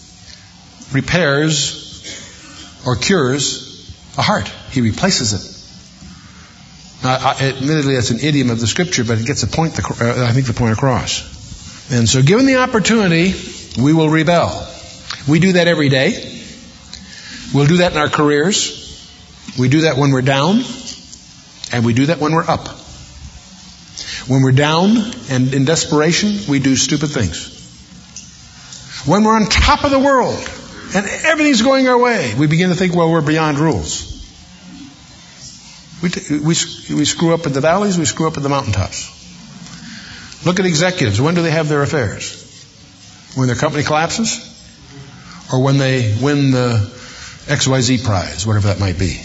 repairs or cures a heart. He replaces it. Admittedly, that's an idiom of the Scripture, but it gets the point across. And so given the opportunity, we will rebel. We do that every day. We'll do that in our careers. We do that when we're down. And we do that when we're up. When we're down and in desperation, we do stupid things. When we're on top of the world and everything's going our way, we begin to think, well, we're beyond rules. We screw up at the valleys, we screw up at the mountaintops. Look at executives. When do they have their affairs? When their company collapses? Or when they win the XYZ prize, whatever that might be?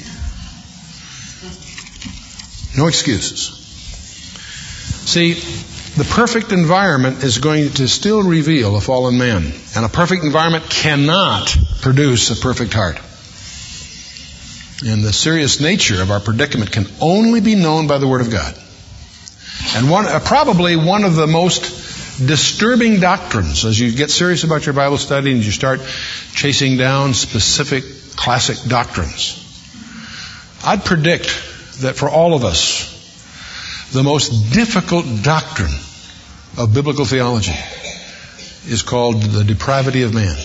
No excuses. See, the perfect environment is going to still reveal a fallen man. And a perfect environment cannot produce a perfect heart. And the serious nature of our predicament can only be known by the Word of God. And probably one of the most disturbing doctrines, as you get serious about your Bible study and you start chasing down specific classic doctrines, I'd predict that for all of us, the most difficult doctrine of biblical theology is called the depravity of man.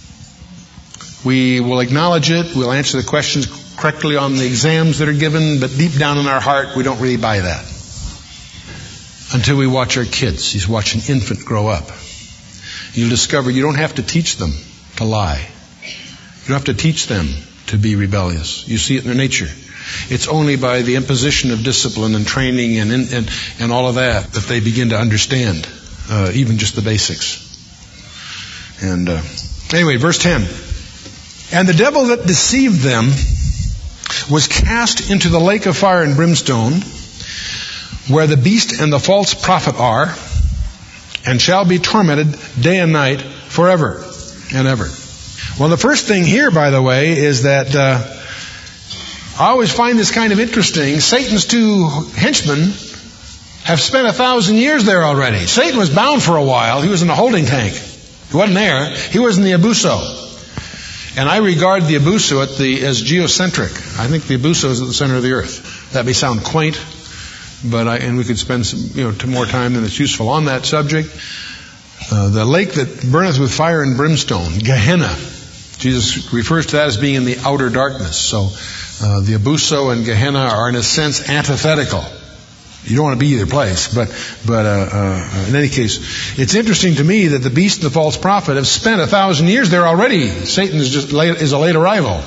We will acknowledge it, we'll answer the questions correctly on the exams that are given, but deep down in our heart, we don't really buy that. Until we watch our kids. You watch an infant grow up. You'll discover you don't have to teach them to lie. You don't have to teach them to be rebellious. You see it in their nature. It's only by the imposition of discipline and training and all of that they begin to understand even just the basics. And anyway, verse 10. And the devil that deceived them was cast into the lake of fire and brimstone, where the beast and the false prophet are, and shall be tormented day and night forever and ever. Well, the first thing here, by the way, is that I always find this kind of interesting. Satan's two henchmen have spent 1,000 years there already. Satan was bound for a while. He was in the holding tank. He wasn't there. He was in the abuso. And I regard the abuso as geocentric. I think the abuso is at the center of the earth. That may sound quaint, but we could spend some, more time than it's useful on that subject. The lake that burneth with fire and brimstone, Gehenna. Jesus refers to that as being in the outer darkness. So the abuso and Gehenna are in a sense antithetical. You don't want to be either place, but in any case, it's interesting to me that the beast and the false prophet have spent 1,000 years there already. Satan is a late arrival.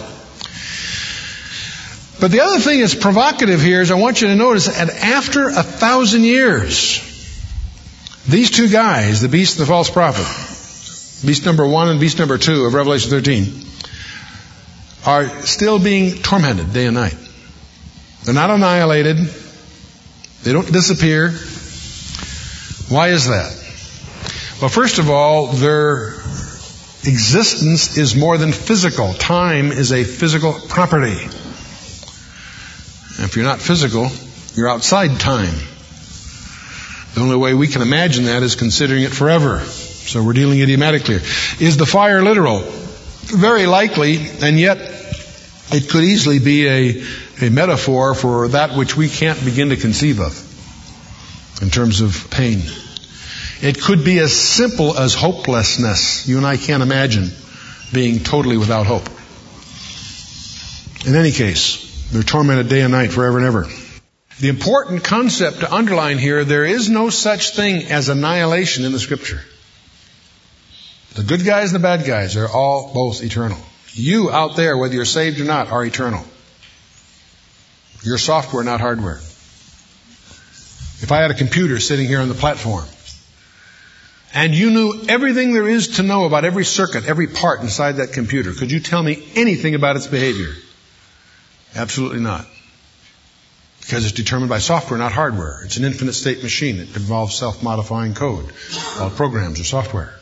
But the other thing that's provocative here is I want you to notice that after 1,000 years, These two guys, the beast and the false prophet, beast number 1 and beast number 2 of Revelation 13, are still being tormented day and night. They're not annihilated. They don't disappear. Why is that? Well, first of all, their existence is more than physical. Time is a physical property. And if you're not physical, you're outside time. The only way we can imagine that is considering it forever. So we're dealing idiomatically. Is the fire literal? Very likely, and yet it could easily be a metaphor for that which we can't begin to conceive of in terms of pain. It could be as simple as hopelessness. You and I can't imagine being totally without hope. In any case, they're tormented day and night forever and ever. The important concept to underline here, there is no such thing as annihilation in the Scripture. The good guys and the bad guys are all both eternal. You out there, whether you're saved or not, are eternal. You're software, not hardware. If I had a computer sitting here on the platform, and you knew everything there is to know about every circuit, every part inside that computer, could you tell me anything about its behavior? Absolutely not. Because it's determined by software, not hardware. It's an infinite state machine. It involves self-modifying code. All programs are software.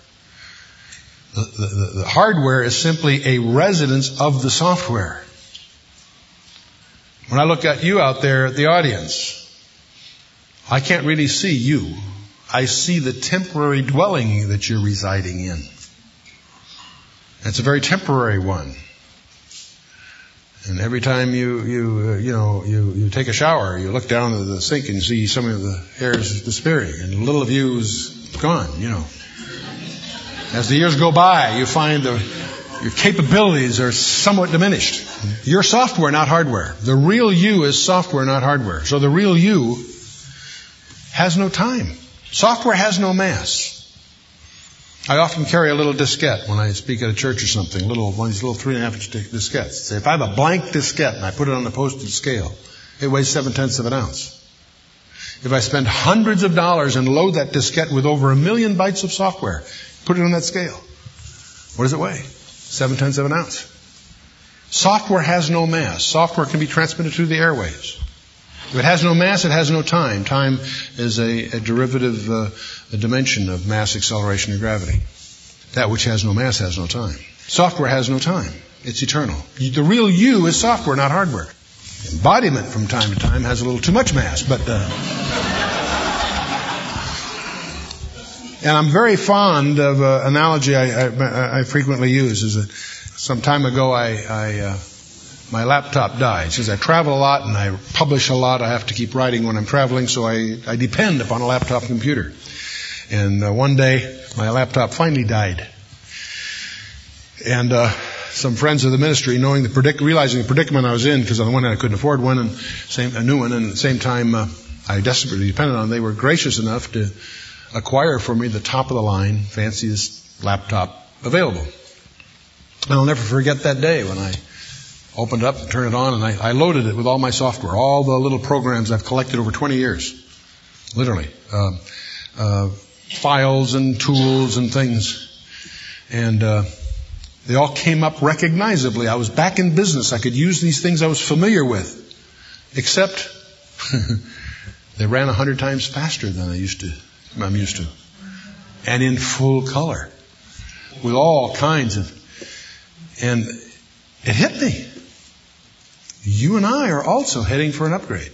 The hardware is simply a residence of the software. When I look at you out there at the audience, I can't really see you. I see the temporary dwelling that you're residing in. It's a very temporary one. And every time you take a shower, you look down at the sink and see some of the hair is disappearing, and a little of you is gone. As the years go by, you find your capabilities are somewhat diminished. You're software, not hardware. The real you is software, not hardware. So the real you has no time. Software has no mass. I often carry a little diskette when I speak at a church or something, one of these little 3.5-inch diskettes. Say, if I have a blank diskette and I put it on the postage scale, it weighs 0.7 of an ounce. If I spend hundreds of dollars and load that diskette with over 1 million bytes of software, put it on that scale, what does it weigh? 0.7 of an ounce. Software has no mass. Software can be transmitted through the airwaves. If it has no mass, it has no time. Time is a derivative a dimension of mass, acceleration, and gravity. That which has no mass has no time. Software has no time. It's eternal. The real you is software, not hardware. Embodiment from time to time has a little too much mass, but... And I'm very fond of an analogy I frequently use. Is that some time ago my laptop died. Since I travel a lot and I publish a lot, I have to keep writing when I'm traveling, so I depend upon a laptop computer. And one day, my laptop finally died. And some friends of the ministry, realizing the predicament I was in, because on the one hand I couldn't afford one, and a new one, and at the same time I desperately depended on them, they were gracious enough to acquire for me the top-of-the-line, fanciest laptop available. And I'll never forget that day when I opened up and turned it on, and I loaded it with all my software, all the little programs I've collected over 20 years. Literally. Files and tools and things. And they all came up recognizably. I was back in business. I could use these things I was familiar with. Except they ran 100 times faster than I'm used to. And in full color. With all kinds of... And it hit me. You and I are also heading for an upgrade.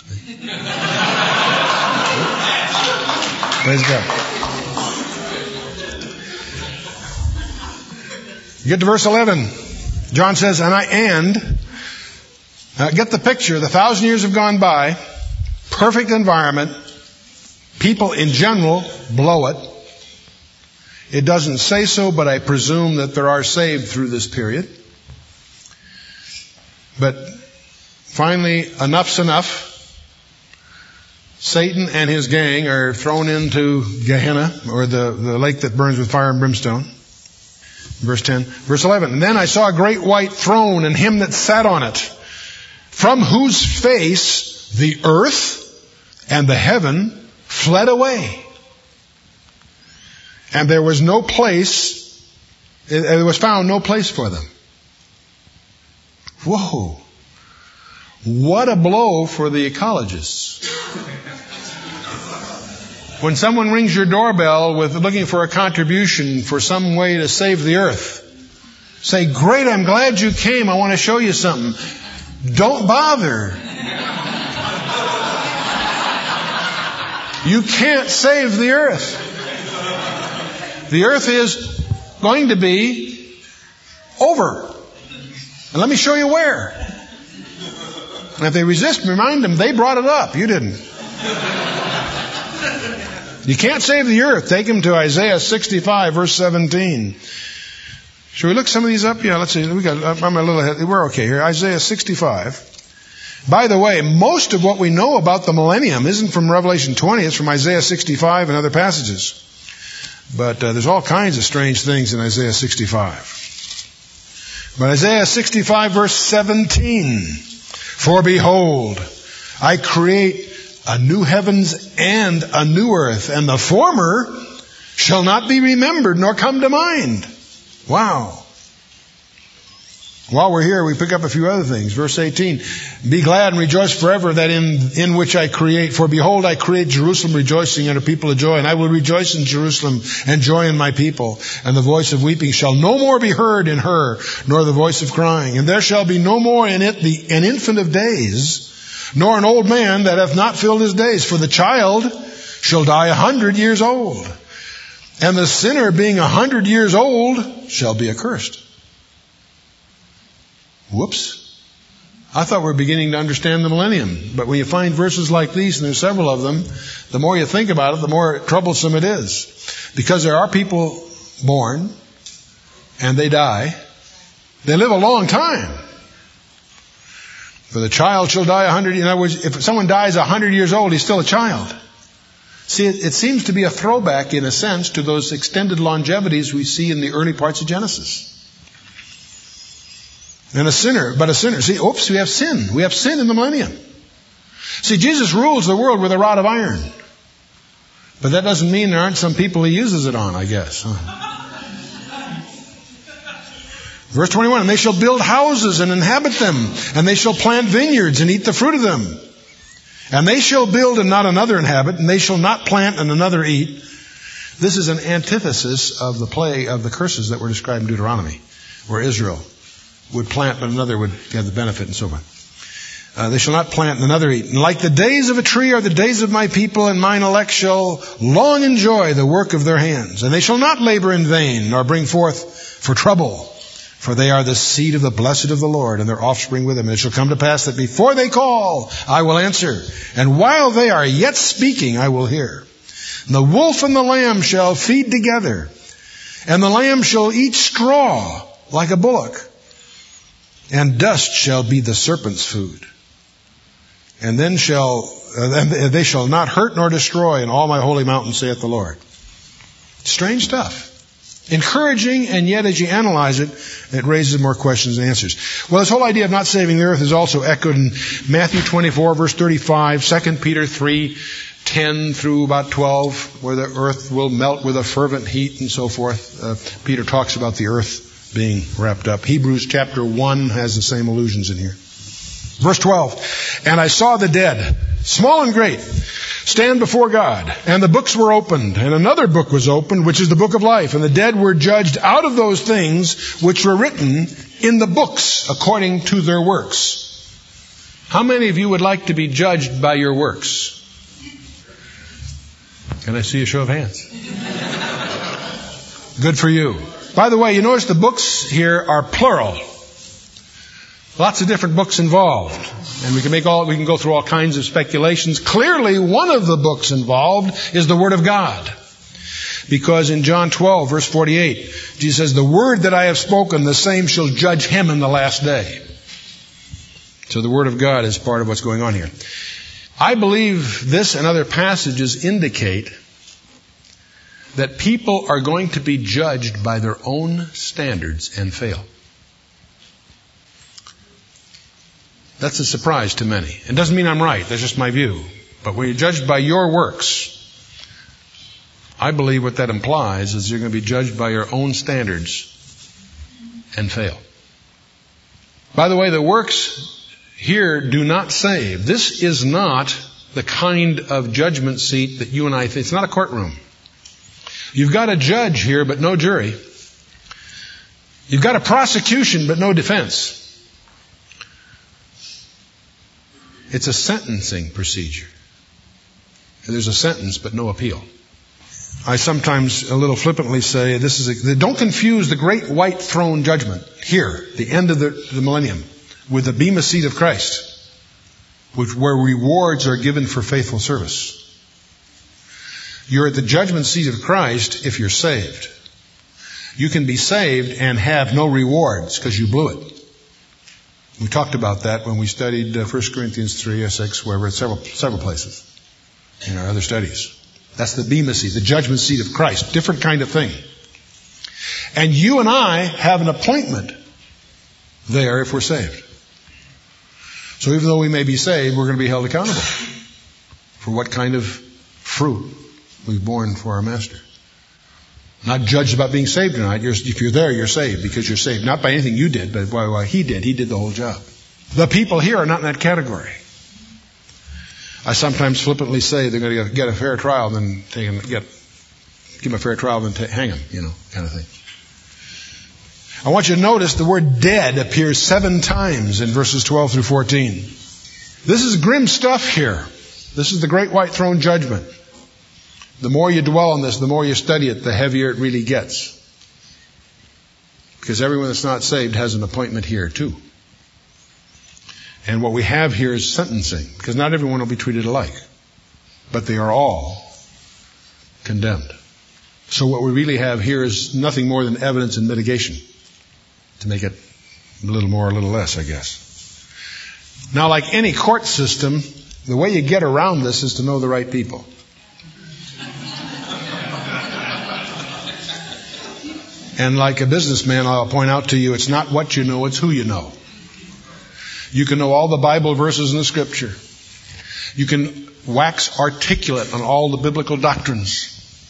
Praise God. You get to verse 11. John says, get the picture. The 1,000 years have gone by. Perfect environment. People in general blow it. It doesn't say so, but I presume that there are saved through this period. But finally, enough's enough. Satan and his gang are thrown into Gehenna, or the lake that burns with fire and brimstone. Verse 10. Verse 11. And then I saw a great white throne and him that sat on it, from whose face the earth and the heaven fled away. And there was no place, there was found no place for them. Whoa. What a blow for the ecologists. When someone rings your doorbell with looking for a contribution for some way to save the earth, say, great, I'm glad you came. I want to show you something. Don't bother. You can't save the earth. The earth is going to be over. And let me show you where. And if they resist, remind them they brought it up. You didn't. You can't save the earth. Take them to Isaiah 65, verse 17. Should we look some of these up? Yeah, let's see. I'm a little ahead. We're okay here. Isaiah 65. By the way, most of what we know about the millennium isn't from Revelation 20. It's from Isaiah 65 and other passages. But there's all kinds of strange things in Isaiah 65. But Isaiah 65, verse 17. For behold, I create a new heavens and a new earth, and the former shall not be remembered nor come to mind. Wow. While we're here, we pick up a few other things. Verse 18, be glad and rejoice forever that in which I create. For behold, I create Jerusalem rejoicing and a people of joy. And I will rejoice in Jerusalem and joy in my people. And the voice of weeping shall no more be heard in her, nor the voice of crying. And there shall be no more in it an infant of days, nor an old man that hath not filled his days. For the child shall die 100 years old. And the sinner being 100 years old shall be accursed. Whoops. I thought we were beginning to understand the millennium. But when you find verses like these, and there's several of them, the more you think about it, the more troublesome it is. Because there are people born, and they die. They live a long time. For the child shall die 100. In other words, if someone dies 100 years old, he's still a child. See, it seems to be a throwback, in a sense, to those extended longevities we see in the early parts of Genesis. And a sinner. See, we have sin. We have sin in the millennium. See, Jesus rules the world with a rod of iron. But that doesn't mean there aren't some people he uses it on, I guess. Verse 21, and they shall build houses and inhabit them, and they shall plant vineyards and eat the fruit of them. And they shall build and not another inhabit, and they shall not plant and another eat. This is an antithesis of the plague of the curses that were described in Deuteronomy, where Israel would plant but another would have the benefit and so on. They shall not plant and another eat. And like the days of a tree are the days of my people, and mine elect shall long enjoy the work of their hands. And they shall not labor in vain, nor bring forth for trouble. For they are the seed of the blessed of the Lord, and their offspring with them. And it shall come to pass that before they call, I will answer. And while they are yet speaking, I will hear. And the wolf and the lamb shall feed together. And the lamb shall eat straw like a bullock. And dust shall be the serpent's food. And then they shall not hurt nor destroy in all my holy mountain, saith the Lord. Strange stuff. Encouraging, and yet as you analyze it, it raises more questions than answers. Well, this whole idea of not saving the earth is also echoed in Matthew 24, verse 35, 2 Peter 3, 10 through about 12, where the earth will melt with a fervent heat and so forth. Peter talks about the earth being wrapped up. Hebrews chapter 1 has the same allusions in here. Verse 12, and I saw the dead, small and great, stand before God, and the books were opened, and another book was opened, which is the book of life, and the dead were judged out of those things which were written in the books according to their works. How many of you would like to be judged by your works? Can I see a show of hands? Good for you. By the way, you notice the books here are plural. Lots of different books involved. And we can go through all kinds of speculations. Clearly, one of the books involved is the Word of God. Because in John 12, verse 48, Jesus says, the word that I have spoken, the same shall judge him in the last day. So the Word of God is part of what's going on here. I believe this and other passages indicate that people are going to be judged by their own standards and fail. That's a surprise to many. It doesn't mean I'm right. That's just my view. But when you're judged by your works, I believe what that implies is you're going to be judged by your own standards and fail. By the way, the works here do not save. This is not the kind of judgment seat that you and I think. It's not a courtroom. You've got a judge here, but no jury. You've got a prosecution, but no defense. It's a sentencing procedure. There's a sentence, but no appeal. I sometimes a little flippantly say don't confuse the great white throne judgment here, the end of the millennium, with the bema seat of Christ, where rewards are given for faithful service. You're at the judgment seat of Christ if you're saved. You can be saved and have no rewards because you blew it. We talked about that when we studied 1 Corinthians 3 or 6, wherever, several places in our other studies. That's the bema seat, the judgment seat of Christ. Different kind of thing. And you and I have an appointment there if we're saved. So even though we may be saved, we're going to be held accountable for what kind of fruit we've borne for our Master. Not judged about being saved or not. If you're there, you're saved because you're saved. Not by anything you did, but by what He did. He did the whole job. The people here are not in that category. I sometimes flippantly say they're going to get a fair trial, then give them a fair trial, then hang them, kind of thing. I want you to notice the word dead appears 7 times in verses 12 through 14. This is grim stuff here. This is the great white throne judgment. The more you dwell on this, the more you study it, the heavier it really gets. Because everyone that's not saved has an appointment here too. And what we have here is sentencing, because not everyone will be treated alike. But they are all condemned. So what we really have here is nothing more than evidence and mitigation, to make it a little more, a little less, I guess. Now, like any court system, the way you get around this is to know the right people. And like a businessman, I'll point out to you, it's not what you know, it's who you know. You can know all the Bible verses in the Scripture. You can wax articulate on all the biblical doctrines.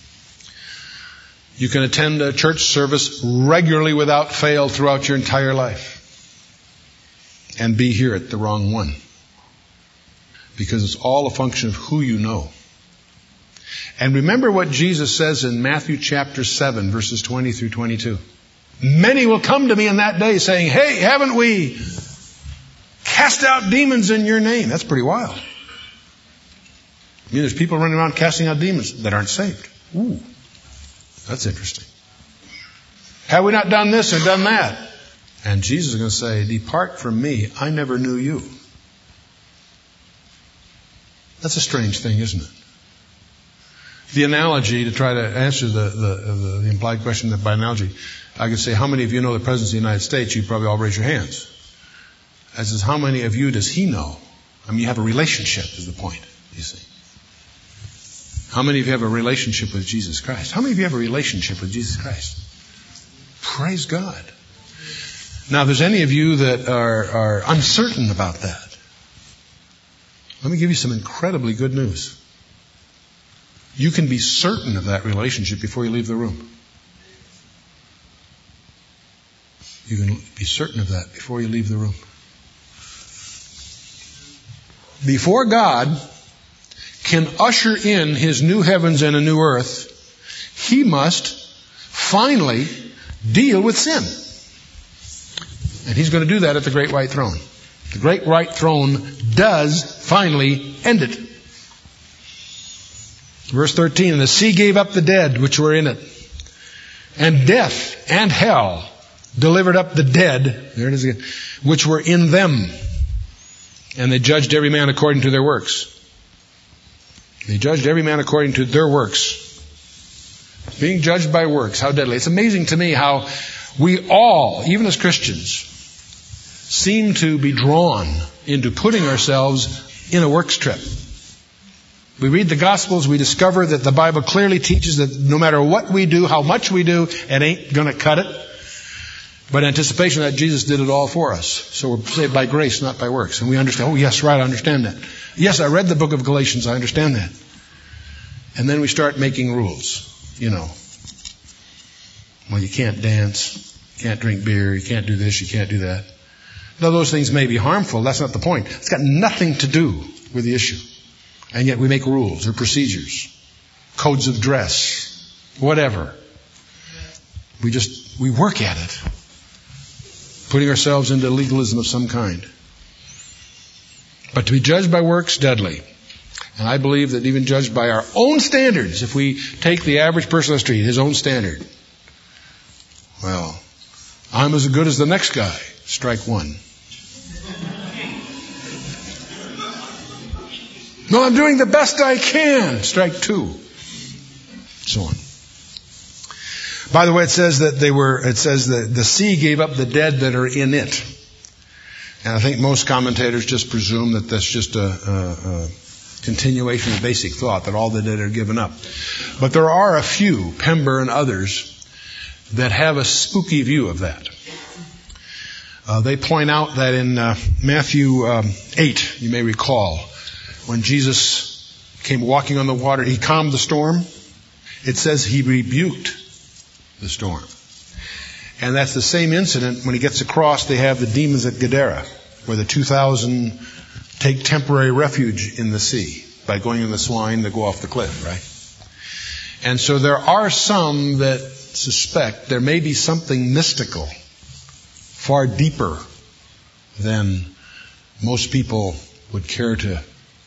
You can attend a church service regularly without fail throughout your entire life. And be here at the wrong one. Because it's all a function of who you know. And remember what Jesus says in Matthew chapter 7, verses 20 through 22. Many will come to me in that day saying, hey, haven't we cast out demons in your name? That's pretty wild. I mean, there's people running around casting out demons that aren't saved. Ooh, that's interesting. Have we not done this or done that? And Jesus is going to say, depart from me, I never knew you. That's a strange thing, isn't it? The analogy, to try to answer the implied question by analogy, I could say, how many of you know the President of the United States? You probably all raise your hands. I says, how many of you does he know? I mean, you have a relationship is the point, you see. How many of you have a relationship with Jesus Christ? How many of you have a relationship with Jesus Christ? Praise God. Now, if there's any of you that are uncertain about that, let me give you some incredibly good news. You can be certain of that relationship before you leave the room. You can be certain of that before you leave the room. Before God can usher in His new heavens and a new earth, He must finally deal with sin. And He's going to do that at the great white throne. The great white throne does finally end it. Verse 13, and the sea gave up the dead which were in it, and death and hell delivered up the dead, there it is again, which were in them. And they judged every man according to their works. They judged every man according to their works. Being judged by works, how deadly. It's amazing to me how we all, even as Christians, seem to be drawn into putting ourselves in a works trip. We read the Gospels, we discover that the Bible clearly teaches that no matter what we do, how much we do, it ain't going to cut it. But anticipation that Jesus did it all for us. So we're saved by grace, not by works. And we understand, oh yes, right, I understand that. Yes, I read the book of Galatians, I understand that. And then we start making rules. Well, you can't dance, you can't drink beer, you can't do this, you can't do that. Though those things may be harmful, that's not the point. It's got nothing to do with the issue. And yet we make rules or procedures, codes of dress, whatever. We work at it, putting ourselves into legalism of some kind. But to be judged by works, deadly. And I believe that even judged by our own standards, if we take the average person on the street, his own standard, well, I'm as good as the next guy. Strike one. No, I'm doing the best I can. Strike two. So on. By the way, it says that the sea gave up the dead that are in it. And I think most commentators just presume that that's just a continuation of basic thought, that all the dead are given up. But there are a few, Pember and others, that have a spooky view of that. They point out that in Matthew 8, you may recall, when Jesus came walking on the water, he calmed the storm. It says he rebuked the storm. And that's the same incident when he gets across. They have the demons at Gadara, where the 2,000 take temporary refuge in the sea by going in the swine that go off the cliff, right? And so there are some that suspect there may be something mystical, far deeper than most people would care to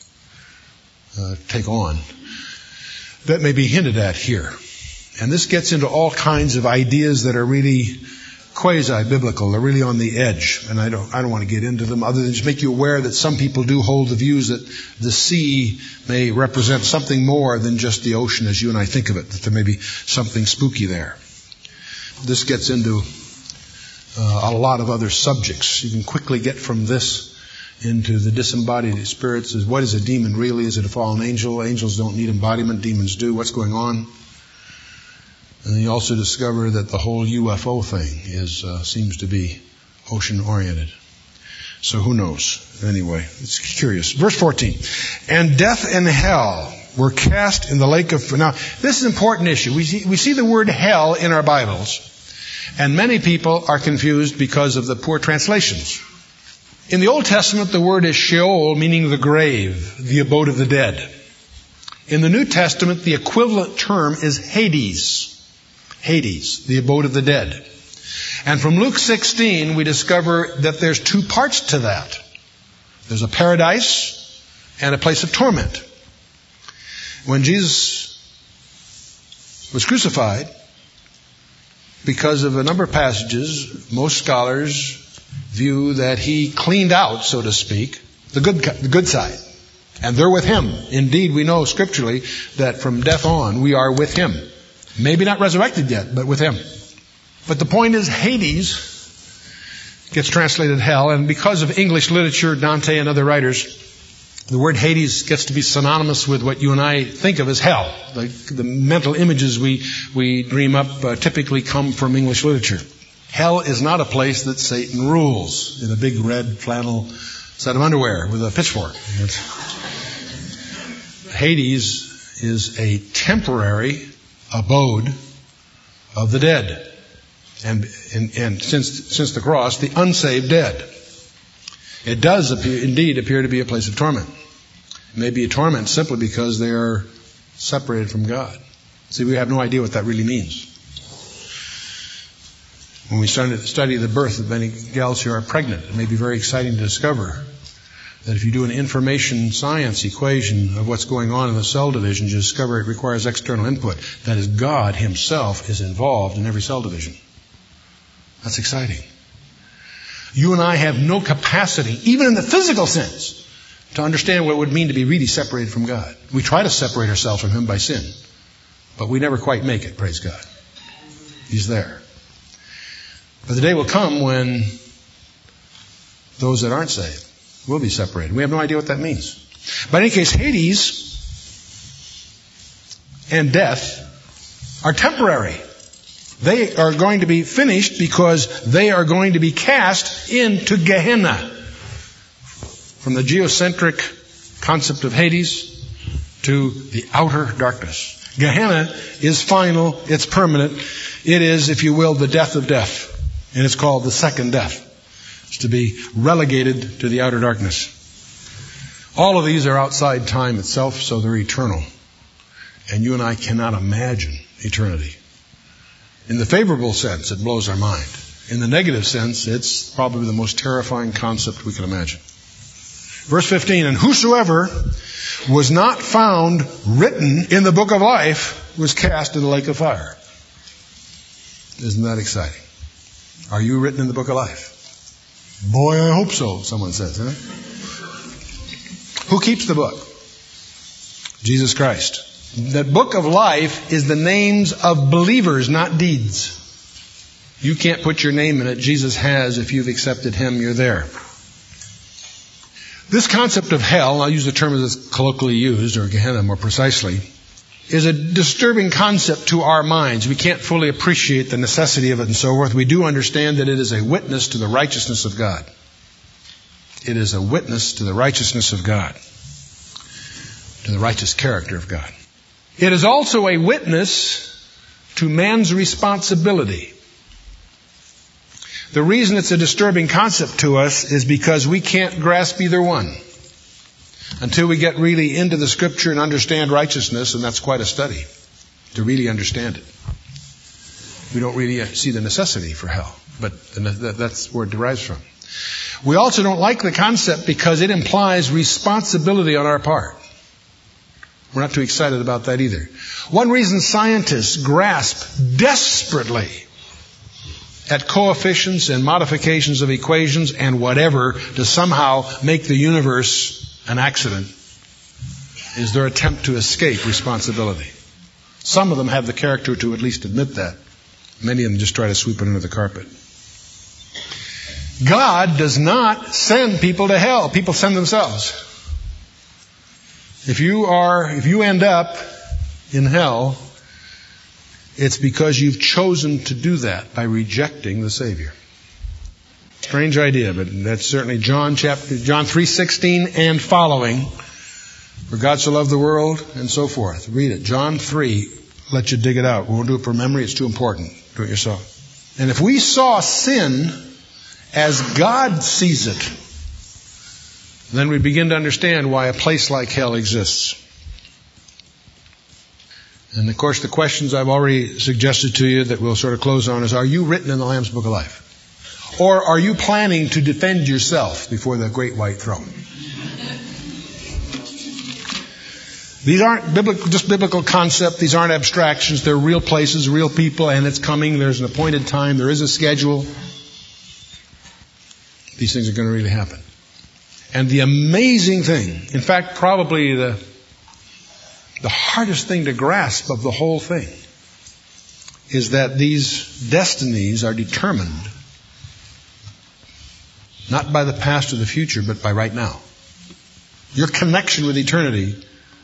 take on, that may be hinted at here. And this gets into all kinds of ideas that are really quasi-biblical. They're really on the edge. And I don't want to get into them other than just make you aware that some people do hold the views that the sea may represent something more than just the ocean as you and I think of it, that there may be something spooky there. This gets into a lot of other subjects. You can quickly get from this into the disembodied spirits. What is a demon really? Is it a fallen angel? Angels don't need embodiment. Demons do. What's going on? And then you also discover that the whole UFO thing seems to be ocean-oriented. So who knows? Anyway, it's curious. Verse 14. And death and hell were cast in the lake of... Now, this is an important issue. We see the word hell in our Bibles, and many people are confused because of the poor translations. In the Old Testament, the word is Sheol, meaning the grave, the abode of the dead. In the New Testament, the equivalent term is Hades. Hades, the abode of the dead. And from Luke 16, we discover that there's two parts to that. There's a paradise and a place of torment. When Jesus was crucified, because of a number of passages, most scholars view that he cleaned out, so to speak, the good side. And they're with him. Indeed, we know scripturally that from death on, we are with him. Maybe not resurrected yet, but with him. But the point is, Hades gets translated hell, and because of English literature, Dante and other writers, the word Hades gets to be synonymous with what you and I think of as hell. The mental images we dream up typically come from English literature. Hell is not a place that Satan rules in a big red flannel set of underwear with a pitchfork. Hades is a temporary abode of the dead. And since the cross, the unsaved dead. It does indeed appear to be a place of torment. It may be a torment simply because they are separated from God. See, we have no idea what that really means. When we started to study the birth of many gals who are pregnant, it may be very exciting to discover that if you do an information science equation of what's going on in the cell division, you discover it requires external input. That is, God himself is involved in every cell division. That's exciting. You and I have no capacity, even in the physical sense, to understand what it would mean to be really separated from God. We try to separate ourselves from him by sin, but we never quite make it, praise God. He's there. But the day will come when those that aren't saved will be separated. We have no idea what that means. But in any case, Hades and death are temporary. They are going to be finished because they are going to be cast into Gehenna. From the geocentric concept of Hades to the outer darkness. Gehenna is final. It's permanent. It is, if you will, the death of death. And it's called the second death. It's to be relegated to the outer darkness. All of these are outside time itself, so they're eternal. And you and I cannot imagine eternity. In the favorable sense, it blows our mind. In the negative sense, it's probably the most terrifying concept we can imagine. Verse 15, and whosoever was not found written in the book of life was cast in the lake of fire. Isn't that exciting? Are you written in the book of life? Boy, I hope so, someone says. Huh? Who keeps the book? Jesus Christ. The book of life is the names of believers, not deeds. You can't put your name in it. Jesus has. If you've accepted Him, you're there. This concept of hell, I'll use the term as it's colloquially used, or Gehenna more precisely, is a disturbing concept to our minds. We can't fully appreciate the necessity of it and so forth. We do understand that it is a witness to the righteousness of God. It is a witness to the righteousness of God, to the righteous character of God. It is also a witness to man's responsibility. The reason it's a disturbing concept to us is because we can't grasp either one until we get really into the Scripture and understand righteousness, and that's quite a study to really understand it. We don't really see the necessity for hell, but that's where it derives from. We also don't like the concept because it implies responsibility on our part. We're not too excited about that either. One reason scientists grasp desperately at coefficients and modifications of equations and whatever to somehow make the universe an accident is their attempt to escape responsibility. Some of them have the character to at least admit that. Many of them just try to sweep it under the carpet. God does not send people to hell. People send themselves. If you end up in hell, it's because you've chosen to do that by rejecting the Savior. Strange idea, but that's certainly John 3:16 and following. For God so loved the world and so forth. Read it. John 3. Let you dig it out. We won't do it from memory. It's too important. Do it yourself. And if we saw sin as God sees it, then we begin to understand why a place like hell exists. And of course, the questions I've already suggested to you that we'll sort of close on is, are you written in the Lamb's Book of Life? Or are you planning to defend yourself before the great white throne? These aren't just biblical concepts. These aren't abstractions. They're real places, real people, and it's coming. There's an appointed time. There is a schedule. These things are going to really happen. And the amazing thing, in fact, probably the hardest thing to grasp of the whole thing, is that these destinies are determined not by the past or the future, but by right now. Your connection with eternity,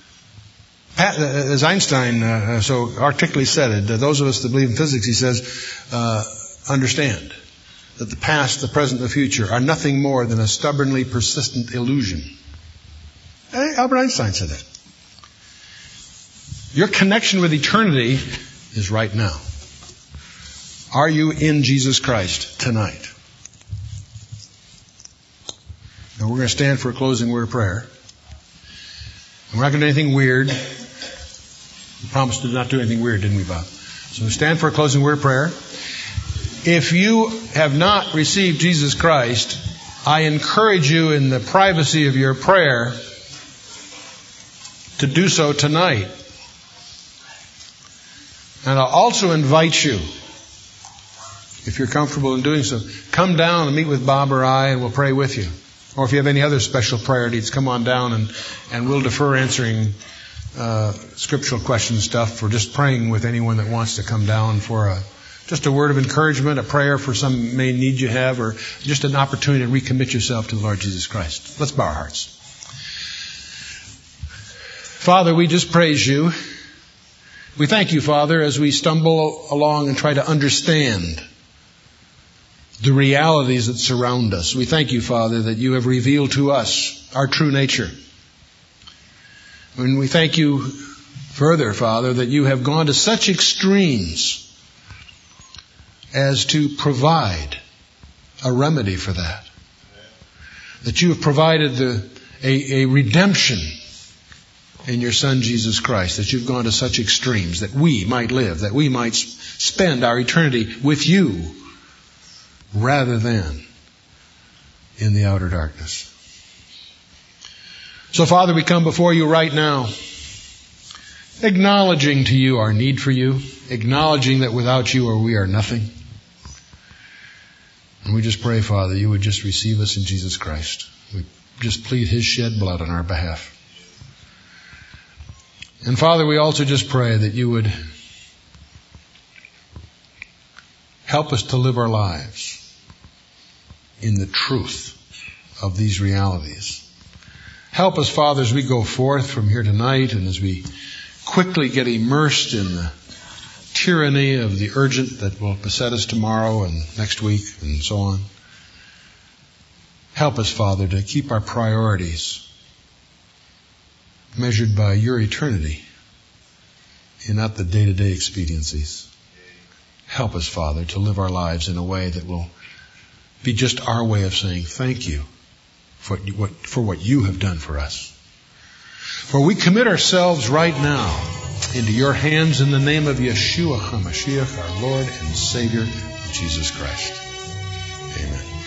as Einstein so articulately said it, those of us that believe in physics, he says, understand that the past, the present, and the future are nothing more than a stubbornly persistent illusion. Albert Einstein said that. Your connection with eternity is right now. Are you in Jesus Christ tonight? Now we're going to stand for a closing word of prayer. And we're not going to do anything weird. We promised to not do anything weird, didn't we, Bob? So we stand for a closing word of prayer. If you have not received Jesus Christ, I encourage you in the privacy of your prayer to do so tonight. And I'll also invite you, if you're comfortable in doing so, come down and meet with Bob or I and we'll pray with you. Or if you have any other special prayer needs, come on down and we'll defer answering scriptural questions and stuff for just praying with anyone that wants to come down for just a word of encouragement, a prayer for some main need you have, or just an opportunity to recommit yourself to the Lord Jesus Christ. Let's bow our hearts. Father, we just praise you. We thank you, Father, as we stumble along and try to understand the realities that surround us. We thank you, Father, that you have revealed to us our true nature. And we thank you Further, Father, that you have gone to such extremes as to provide a remedy for that. That you have provided a redemption in your Son Jesus Christ. That you've gone to such extremes that we might live, that we might spend our eternity with you rather than in the outer darkness. So, Father, we come before you right now, acknowledging to you our need for you, acknowledging that without you we are nothing. And we just pray, Father, you would just receive us in Jesus Christ. We just plead his shed blood on our behalf. And Father, we also just pray that you would help us to live our lives in the truth of these realities. Help us, Father, as we go forth from here tonight and as we quickly get immersed in the tyranny of the urgent that will beset us tomorrow and next week and so on. Help us, Father, to keep our priorities measured by your eternity and not the day-to-day expediencies. Help us, Father, to live our lives in a way that will be just our way of saying thank you for what you have done for us. For we commit ourselves right now into your hands in the name of Yeshua HaMashiach, our Lord and Savior, Jesus Christ. Amen.